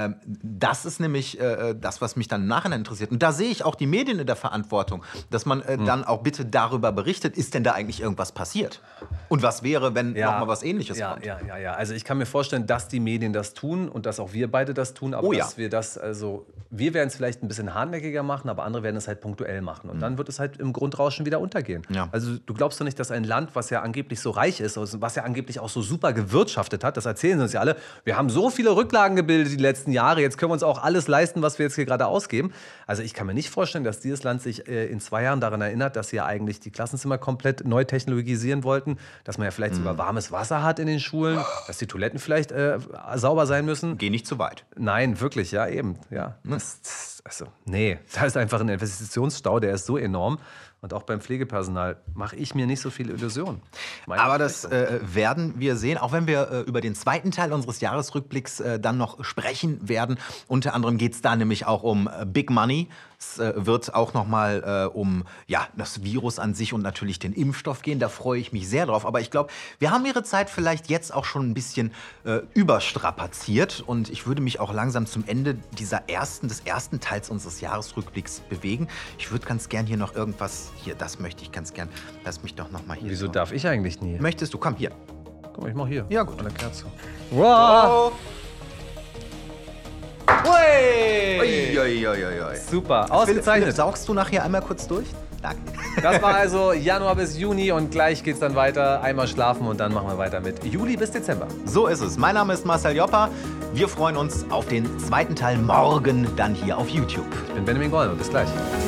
Das ist nämlich das, was mich dann Nachhinein interessiert. Und da sehe ich auch die Medien in der Verantwortung, dass man dann auch bitte darüber berichtet, ist denn da eigentlich irgendwas passiert? Und was wäre, wenn noch mal was Ähnliches kommt? Ja. Also ich kann mir vorstellen, dass die Medien das tun und dass auch wir beide das tun, aber dass wir das, also wir werden es vielleicht ein bisschen hartnäckiger machen, aber andere werden es halt punktuell machen. Und dann wird es halt im Grundrauschen wieder untergehen. Ja. Also du glaubst doch nicht, dass ein Land, was ja angeblich so reich ist, was ja angeblich auch so super gewirtschaftet hat, das erzählen sie uns ja alle, wir haben so viele Rücklagen gebildet die letzten Jahre, jetzt können wir uns auch alles leisten, was wir jetzt hier gerade ausgeben. Also ich kann mir nicht vorstellen, dass dieses Land sich in 2 Jahren daran erinnert, dass sie ja eigentlich die Klassenzimmer komplett neu technologisieren wollten, dass man ja vielleicht sogar warmes Wasser hat in den Schulen, dass die Toiletten vielleicht sauber sein müssen. Geh nicht zu weit. Nein, wirklich, ja, eben. Ja. Nee, da ist einfach ein Investitionsstau, der ist so enorm. Und auch beim Pflegepersonal mache ich mir nicht so viele Illusionen. Aber das werden wir sehen, auch wenn wir über den zweiten Teil unseres Jahresrückblicks dann noch sprechen werden. Unter anderem geht es da nämlich auch um Big Money, Es wird auch nochmal um das Virus an sich und natürlich den Impfstoff gehen. Da freue ich mich sehr drauf. Aber ich glaube, wir haben Ihre Zeit vielleicht jetzt auch schon ein bisschen überstrapaziert. Und ich würde mich auch langsam zum Ende des ersten Teils unseres Jahresrückblicks bewegen. Ich würde ganz gern hier noch irgendwas... Hier, das möchte ich ganz gern. Lass mich doch noch mal hier... Wieso darf ich eigentlich nie? Möchtest du? Komm, hier. Guck mal, ich mach hier. Ja, gut. Eine Kerze. Wow! Super, ausgezeichnet. Philipp, saugst du nachher einmal kurz durch? Danke. Das war also Januar bis Juni und gleich geht's dann weiter. Einmal schlafen und dann machen wir weiter mit Juli bis Dezember. So ist es. Mein Name ist Marcel Joppa. Wir freuen uns auf den zweiten Teil morgen dann hier auf YouTube. Ich bin Benjamin Gollner. Bis gleich.